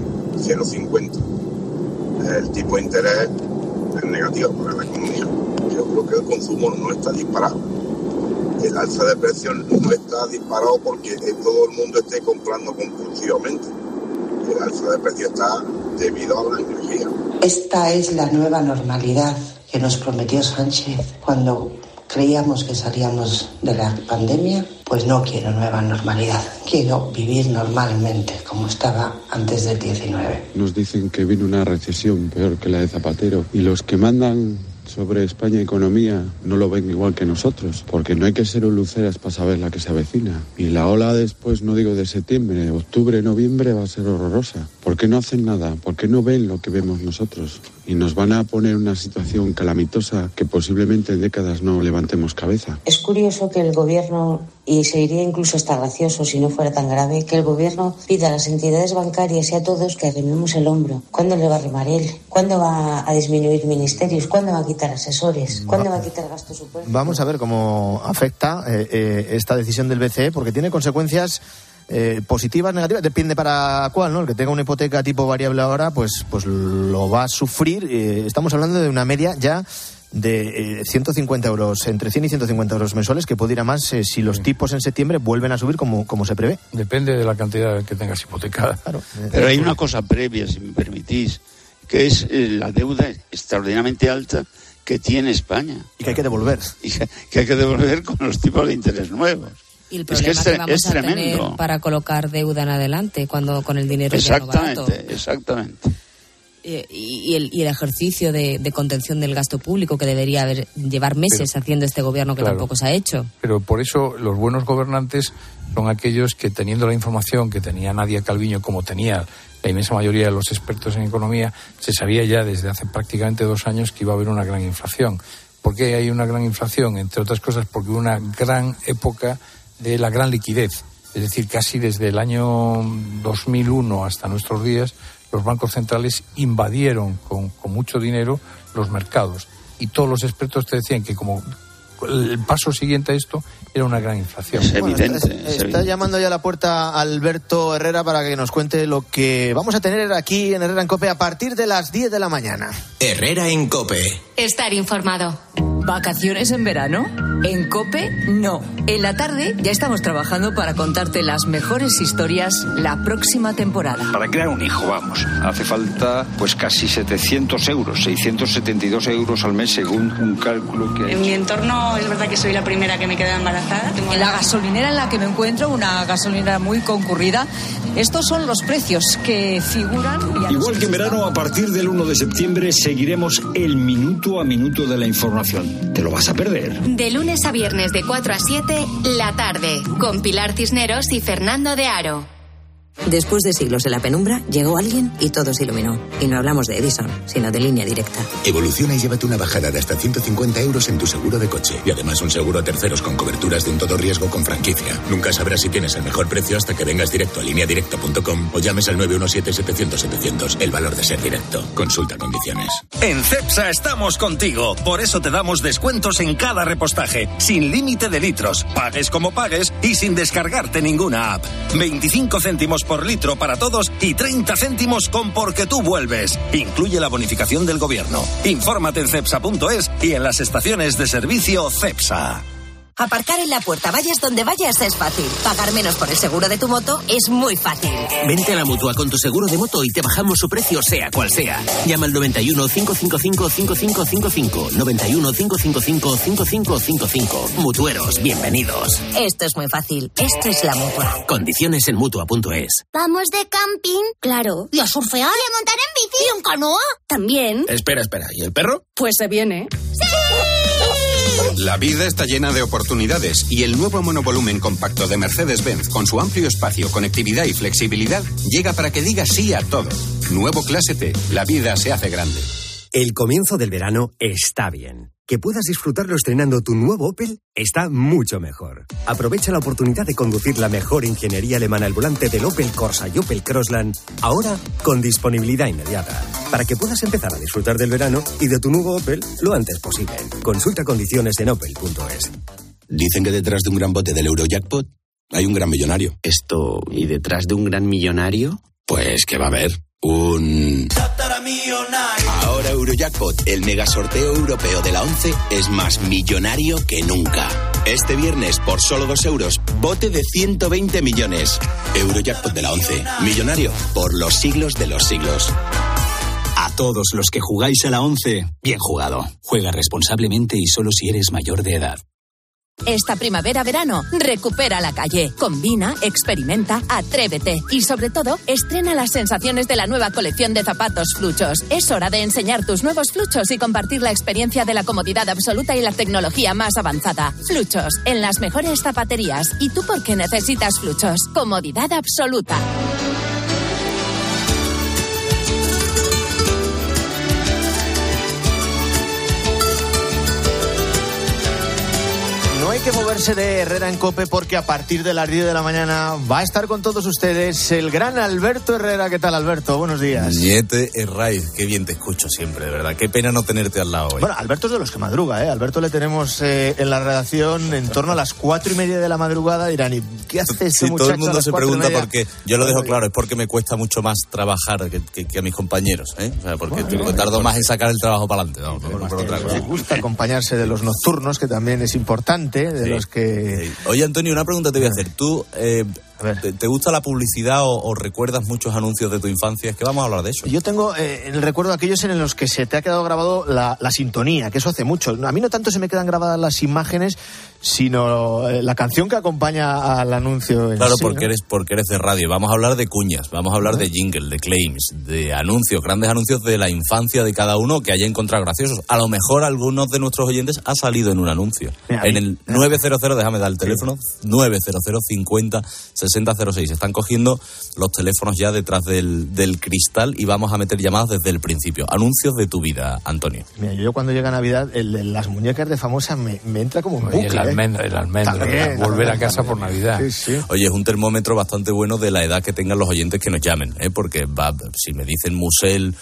0,50 el tipo de interés es negativo para la economía. Yo creo que el consumo no está disparado. El alza de precios no está disparado porque todo el mundo esté comprando compulsivamente. El alza de precios está debido a la energía. Esta es la nueva normalidad que nos prometió Sánchez cuando creíamos que salíamos de la pandemia. Pues no quiero nueva normalidad, quiero vivir normalmente como estaba antes del 19. Nos dicen que viene una recesión peor que la de Zapatero y los que mandan sobre España y economía no lo ven igual que nosotros, porque no hay que ser un luceras para saber la que se avecina. Y la ola después, no digo de septiembre, octubre, noviembre, va a ser horrorosa. ¿Por qué no hacen nada? ¿Por qué no ven lo que vemos nosotros? Y nos van a poner una situación calamitosa que posiblemente en décadas no levantemos cabeza. Es curioso que el gobierno, y sería incluso hasta gracioso si no fuera tan grave, que el gobierno pida a las entidades bancarias y a todos que arrimemos el hombro. ¿Cuándo le va a arrimar él? ¿Cuándo va a disminuir ministerios? ¿Cuándo va a quitar asesores? ¿Cuándo va a quitar gasto superfluo? Vamos a ver cómo afecta esta decisión del BCE, porque tiene consecuencias positivas, negativas, depende para cuál, ¿no? El que tenga una hipoteca tipo variable ahora, pues lo va a sufrir. Estamos hablando de una media ya de 150 euros, entre 100 y 150 euros mensuales, que puede ir a más si los tipos en septiembre vuelven a subir como se prevé. Depende de la cantidad que tengas hipotecada. Claro. Pero hay una cosa previa, si me permitís, que es la deuda extraordinariamente alta que tiene España. Y que hay que devolver. Y que hay que devolver con los tipos de interés nuevos. Y el problema es que vamos a tener para colocar deuda en adelante, cuando con el dinero ya no barato. Exactamente. Y el ejercicio de contención del gasto público que debería llevar meses haciendo este gobierno, que tampoco se ha hecho. Pero por eso los buenos gobernantes son aquellos que, teniendo la información que tenía Nadia Calviño, como tenía la inmensa mayoría de los expertos en economía, se sabía ya desde hace prácticamente 2 años que iba a haber una gran inflación. ¿Por qué hay una gran inflación? Entre otras cosas porque hubo una gran época de la gran liquidez. Es decir, casi desde el año 2001 hasta nuestros días, los bancos centrales invadieron con mucho dinero los mercados. Y todos los expertos te decían que como el paso siguiente a esto era una gran inflación. Es evidente. Está llamando ya a la puerta Alberto Herrera para que nos cuente lo que vamos a tener aquí en Herrera en COPE a partir de las 10 de la mañana. Herrera en COPE. Estar informado. ¿Vacaciones en verano? En COPE, no. En la tarde ya estamos trabajando para contarte las mejores historias la próxima temporada. Para crear un hijo, vamos, hace falta pues casi 700 euros, 672 euros al mes según un cálculo que... En mi entorno es verdad que soy la primera que me queda embarazada. En la gasolinera en la que me encuentro, una gasolinera muy concurrida, estos son los precios que figuran... Igual que en verano, a partir del 1 de septiembre seguiremos el minuto a minuto de la información. ¿Te lo vas a perder? De lunes a viernes de 4 a 7, La Tarde, con Pilar Cisneros y Fernando de Aro. Después de siglos en la penumbra, llegó alguien y todo se iluminó. Y no hablamos de Edison, sino de Línea Directa. Evoluciona y llévate una bajada de hasta 150 euros en tu seguro de coche. Y además un seguro a terceros con coberturas de un todo riesgo con franquicia. Nunca sabrás si tienes el mejor precio hasta que vengas directo a lineadirecta.com o llames al 917-700-700. El valor de ser directo. Consulta condiciones. En Cepsa estamos contigo. Por eso te damos descuentos en cada repostaje. Sin límite de litros. Pagues como pagues y sin descargarte ninguna app. 25 céntimos por litro para todos y 30 céntimos con Porque tú vuelves. Incluye la bonificación del gobierno. Infórmate en cepsa.es y en las estaciones de servicio Cepsa. Aparcar en la puerta, vayas donde vayas, es fácil. Pagar menos por el seguro de tu moto es muy fácil. Vente a la Mutua con tu seguro de moto y te bajamos su precio sea cual sea. Llama al 91 555 5555. 91 555 5555. Mutueros, bienvenidos. Esto es muy fácil. Esto es la Mutua. Condiciones en Mutua.es. ¿Vamos de camping? Claro. ¿Y a surfear? ¿Y a montar en bici? ¿Y en canoa? También. Espera. ¿Y el perro? Pues se viene. ¡Sí! La vida está llena de oportunidades y el nuevo monovolumen compacto de Mercedes-Benz con su amplio espacio, conectividad y flexibilidad llega para que diga sí a todo. Nuevo Clase T. La vida se hace grande. El comienzo del verano está bien. Que puedas disfrutarlo estrenando tu nuevo Opel está mucho mejor. Aprovecha la oportunidad de conducir la mejor ingeniería alemana al volante del Opel Corsa y Opel Crossland, ahora con disponibilidad inmediata, para que puedas empezar a disfrutar del verano y de tu nuevo Opel lo antes posible. Consulta condiciones en opel.es. Dicen que detrás de un gran bote del Eurojackpot hay un gran millonario. ¿Y detrás de un gran millonario? Pues que va a haber un... Ahora Eurojackpot, el mega sorteo europeo de la 11, es más millonario que nunca. Este viernes, por solo 2 euros, bote de 120 millones. Eurojackpot de la 11, millonario por los siglos de los siglos. A todos los que jugáis a la 11, bien jugado. Juega responsablemente y solo si eres mayor de edad. Esta primavera-verano, recupera la calle. Combina, experimenta, atrévete. Y sobre todo, estrena las sensaciones de la nueva colección de zapatos Fluchos. Es hora de enseñar tus nuevos Fluchos y compartir la experiencia de la comodidad absoluta y la tecnología más avanzada. Fluchos, en las mejores zapaterías. ¿Y tú por qué necesitas Fluchos? Comodidad absoluta. No hay que moverse de Herrera en COPE porque a partir de las 10 de la mañana va a estar con todos ustedes el gran Alberto Herrera. ¿Qué tal, Alberto? Buenos días. Niete Herraiz, qué bien te escucho siempre, de verdad. Qué pena no tenerte al lado hoy. Bueno, Alberto es de los que madruga, ¿eh? Alberto le tenemos en la redacción en torno a las 4:30 de la madrugada. Dirán, ¿y qué hace este muchacho? Todo el mundo se pregunta por qué. Yo lo dejo claro, es porque me cuesta mucho más trabajar que a mis compañeros, ¿eh? O sea, porque tardo más en sacar el trabajo para adelante. No, por otra cosa. Me gusta acompañarse de los nocturnos, que también es importante, de los que... Oye, Antonio, una pregunta te voy a hacer. ¿Tú te gusta la publicidad o recuerdas muchos anuncios de tu infancia? Es que vamos a hablar de eso. Yo tengo en el recuerdo aquellos en los que se te ha quedado grabado la sintonía, que eso hace mucho. A mí no tanto se me quedan grabadas las imágenes, sino la canción que acompaña al anuncio. Claro, sí, porque eres de radio. Vamos a hablar de cuñas, vamos a hablar de jingle, de claims, de anuncios, grandes anuncios de la infancia de cada uno que haya encontrado graciosos. A lo mejor algunos de nuestros oyentes ha salido en un anuncio. En el 900, déjame dar el teléfono, 900 50 60 06. Están cogiendo los teléfonos ya detrás del cristal y vamos a meter llamadas desde el principio. Anuncios de tu vida, Antonio. Mira, yo cuando llega Navidad, las muñecas de Famosa me entra como un bucle. El almendro, volver a casa por Navidad. Sí, sí. Oye, es un termómetro bastante bueno de la edad que tengan los oyentes que nos llamen, ¿eh? Porque si me dicen Musel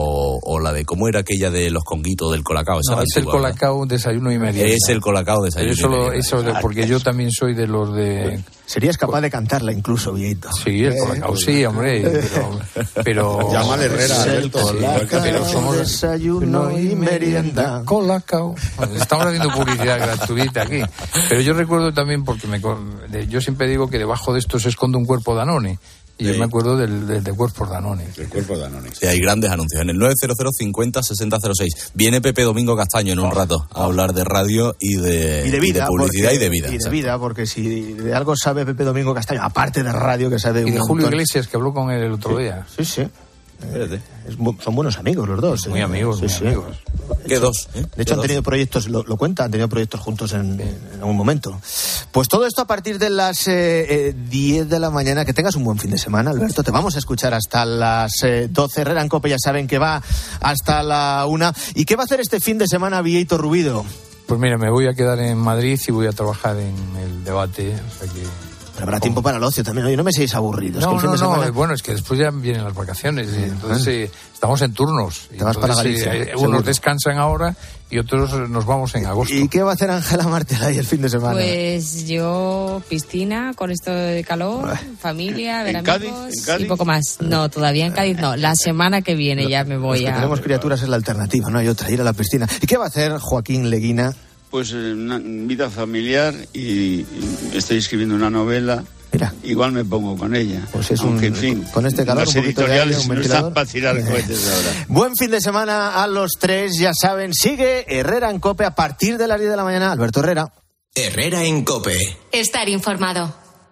o la de cómo era aquella de los conguitos del Colacao. No, es el Colacao desayuno y merienda. Es el Colacao desayuno y merienda. Porque yo también soy de los de... Serías capaz de cantarla incluso, Vieito. Sí, el Colacao, sí, hombre. Pero llámale Herrera, Alberto. Pero somos desayuno y merienda. Colacao. Estamos haciendo publicidad gratuita aquí. Pero yo recuerdo también, porque yo siempre digo que debajo de esto se esconde un cuerpo Danone. Y yo me acuerdo del cuerpo Danone. El cuerpo Danone. Sí, hay grandes anuncios. En el 900 50 60 06. Viene Pepe Domingo Castaño en un rato a hablar de radio y de vida, y de publicidad y de vida. Y de vida, porque si de algo sabe Pepe Domingo Castaño, aparte de radio, que sabe... Y de Julio Iglesias, que habló con él el otro día. Sí. Son buenos amigos los dos. Muy amigos, amigos. ¿Qué dos? De hecho, han tenido proyectos, lo cuenta, han tenido proyectos juntos en algún momento. Pues todo esto a partir de las 10 de la mañana. Que tengas un buen fin de semana, Alberto. Te vamos a escuchar hasta las 12. Herrera en COPE, ya saben que va hasta la 1. ¿Y qué va a hacer este fin de semana Vieito Rubido? Pues mira, me voy a quedar en Madrid y voy a trabajar en el debate. O sea que... Pero habrá tiempo para el ocio también. Oye, no me seáis aburridos. No. Bueno, es que después ya vienen las vacaciones. Y entonces estamos en turnos. Te vas para Galicia. Unos descansan ahora y otros nos vamos en agosto. ¿Y qué va a hacer Ángela Martel ahí el fin de semana? Pues yo, piscina, con esto de calor, familia, ver amigos y poco más. No, todavía en Cádiz no. La semana que viene ya me voy a... tenemos criaturas es la alternativa, no hay otra, ir a la piscina. ¿Y qué va a hacer Joaquín Leguina? Pues una vida familiar y estoy escribiendo una novela. Mira. Igual me pongo con ella. Pues es aunque, en fin, con este calor, las un poquito de aire, un no están para tirar cohetes ahora. Buen fin de semana a los tres, ya saben. Sigue Herrera en COPE a partir de las 10 de la mañana. Alberto Herrera. Herrera en COPE. Estar informado.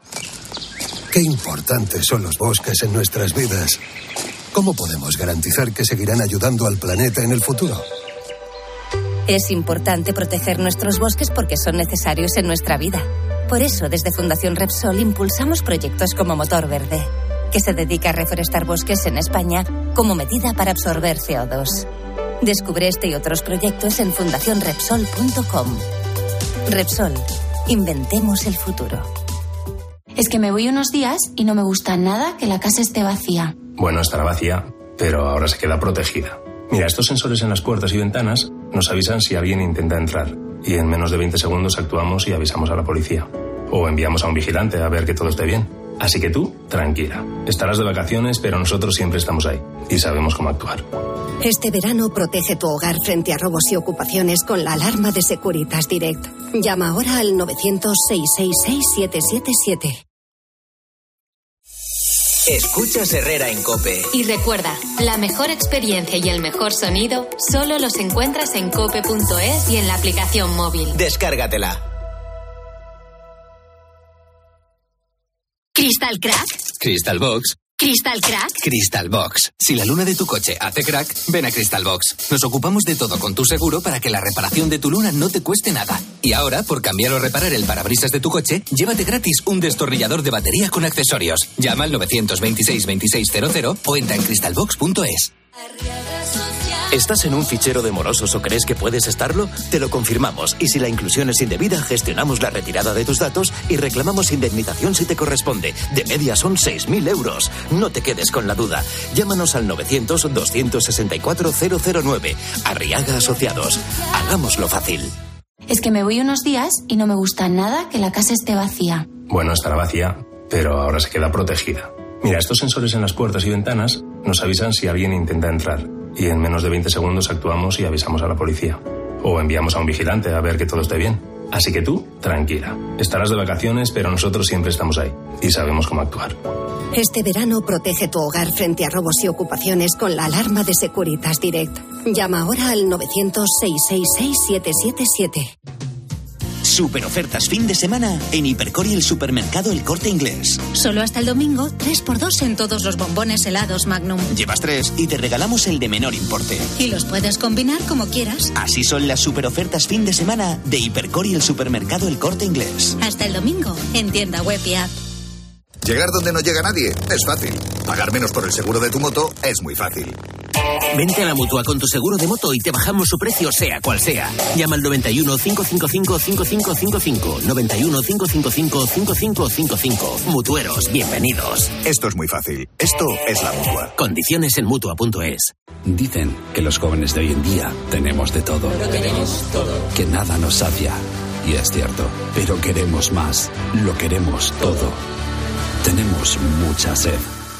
Qué importantes son los bosques en nuestras vidas. ¿Cómo podemos garantizar que seguirán ayudando al planeta en el futuro? Es importante proteger nuestros bosques porque son necesarios en nuestra vida. Por eso, desde Fundación Repsol impulsamos proyectos como Motor Verde, que se dedica a reforestar bosques en España como medida para absorber CO2. Descubre este y otros proyectos en fundacionrepsol.com. Repsol, inventemos el futuro. Es que me voy unos días y no me gusta nada que la casa esté vacía. Bueno, estará vacía, pero ahora se queda protegida. Mira, estos sensores en las puertas y ventanas nos avisan si alguien intenta entrar y en menos de 20 segundos actuamos y avisamos a la policía. O enviamos a un vigilante a ver que todo esté bien. Así que tú, tranquila. Estarás de vacaciones, pero nosotros siempre estamos ahí y sabemos cómo actuar. Este verano protege tu hogar frente a robos y ocupaciones con la alarma de Securitas Direct. Llama ahora al 900-666-777. Escuchas Herrera en COPE. Y recuerda, la mejor experiencia y el mejor sonido solo los encuentras en cope.es y en la aplicación móvil. Descárgatela. ¿Crystal Crack? Crystal Box. ¿Crystal Crack? Crystal Box. Si la luna de tu coche hace crack, ven a Crystal Box. Nos ocupamos de todo con tu seguro para que la reparación de tu luna no te cueste nada. Y ahora, por cambiar o reparar el parabrisas de tu coche, llévate gratis un destornillador de batería con accesorios. Llama al 926-2600 o entra en crystalbox.es. ¿Estás en un fichero de morosos o crees que puedes estarlo? Te lo confirmamos y si la inclusión es indebida, gestionamos la retirada de tus datos y reclamamos indemnización si te corresponde. De media son 6.000 euros. No te quedes con la duda. Llámanos al 900-264-009. Arriaga Asociados. Hagámoslo fácil. Es que me voy unos días y no me gusta nada que la casa esté vacía. Bueno, estará vacía, pero ahora se queda protegida. Mira, estos sensores en las puertas y ventanas nos avisan si alguien intenta entrar y en menos de 20 segundos actuamos y avisamos a la policía. O enviamos a un vigilante a ver que todo esté bien. Así que tú, tranquila. Estarás de vacaciones, pero nosotros siempre estamos ahí y sabemos cómo actuar. Este verano protege tu hogar frente a robos y ocupaciones con la alarma de Securitas Direct. Llama ahora al 900-666-777. Super ofertas fin de semana en Hipercor y el supermercado El Corte Inglés. Solo hasta el domingo, 3x2 en todos los bombones helados Magnum. Llevas 3 y te regalamos el de menor importe. Y los puedes combinar como quieras. Así son las super ofertas fin de semana de Hipercor y el supermercado El Corte Inglés. Hasta el domingo, en tienda web y app. Llegar donde no llega nadie es fácil. Pagar menos por el seguro de tu moto es muy fácil. Vente a la Mutua con tu seguro de moto y te bajamos su precio sea cual sea. Llama al 91 555 5555. 91 555 5555. Mutueros, bienvenidos. Esto es muy fácil. Esto es la Mutua. Condiciones en Mutua.es. Dicen que los jóvenes de hoy en día tenemos de todo. Lo tenemos todo. Que nada nos sacia. Y es cierto. Pero queremos más. Lo queremos todo. Tenemos mucha sed.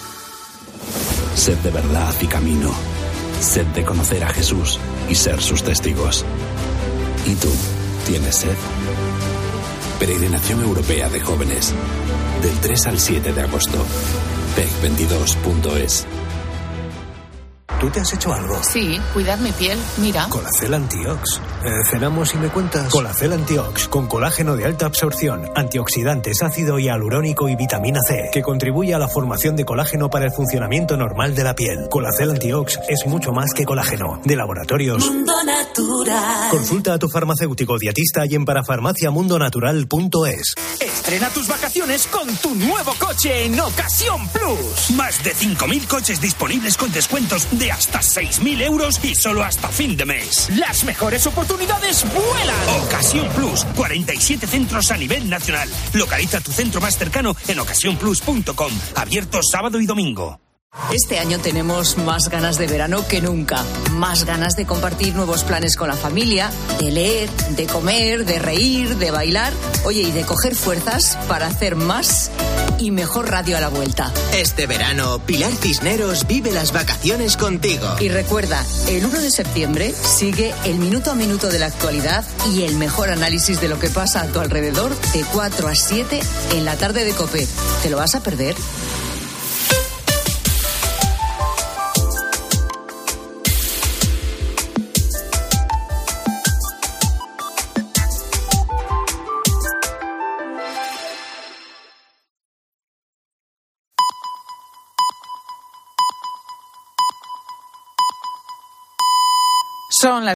Sed de verdad y camino. Sed de conocer a Jesús y ser sus testigos. ¿Y tú? ¿Tienes sed? Peregrinación Europea de Jóvenes. Del 3 al 7 de agosto. PEG22.es. ¿Tú te has hecho algo? Sí, cuidar mi piel. Mira. Colacel Antiox. ¿Cenamos y me cuentas? Colacel Antiox, con colágeno de alta absorción, antioxidantes, ácido hialurónico y vitamina C, que contribuye a la formación de colágeno para el funcionamiento normal de la piel. Colacel Antiox es mucho más que colágeno. De Laboratorios Mundo Natural. Consulta a tu farmacéutico dietista y en parafarmaciamundonatural.es. Estrena tus vacaciones con tu nuevo coche en Ocasión Plus. Más de 5.000 coches disponibles con descuentos de hasta 6.000 euros y solo hasta fin de mes. Las mejores oportunidades vuelan. Ocasión Plus, 47 centros a nivel nacional. Localiza tu centro más cercano en ocasiónplus.com. Abierto sábado y domingo. Este año tenemos más ganas de verano que nunca. Más ganas de compartir nuevos planes con la familia, de leer, de comer, de reír, de bailar. Oye, y de coger fuerzas para hacer más y mejor radio a la vuelta. Este verano, Pilar Cisneros vive las vacaciones contigo. Y recuerda, el 1 de septiembre sigue el minuto a minuto de la actualidad y el mejor análisis de lo que pasa a tu alrededor de 4 a 7 en la tarde de COPE. ¿Te lo vas a perder? Son las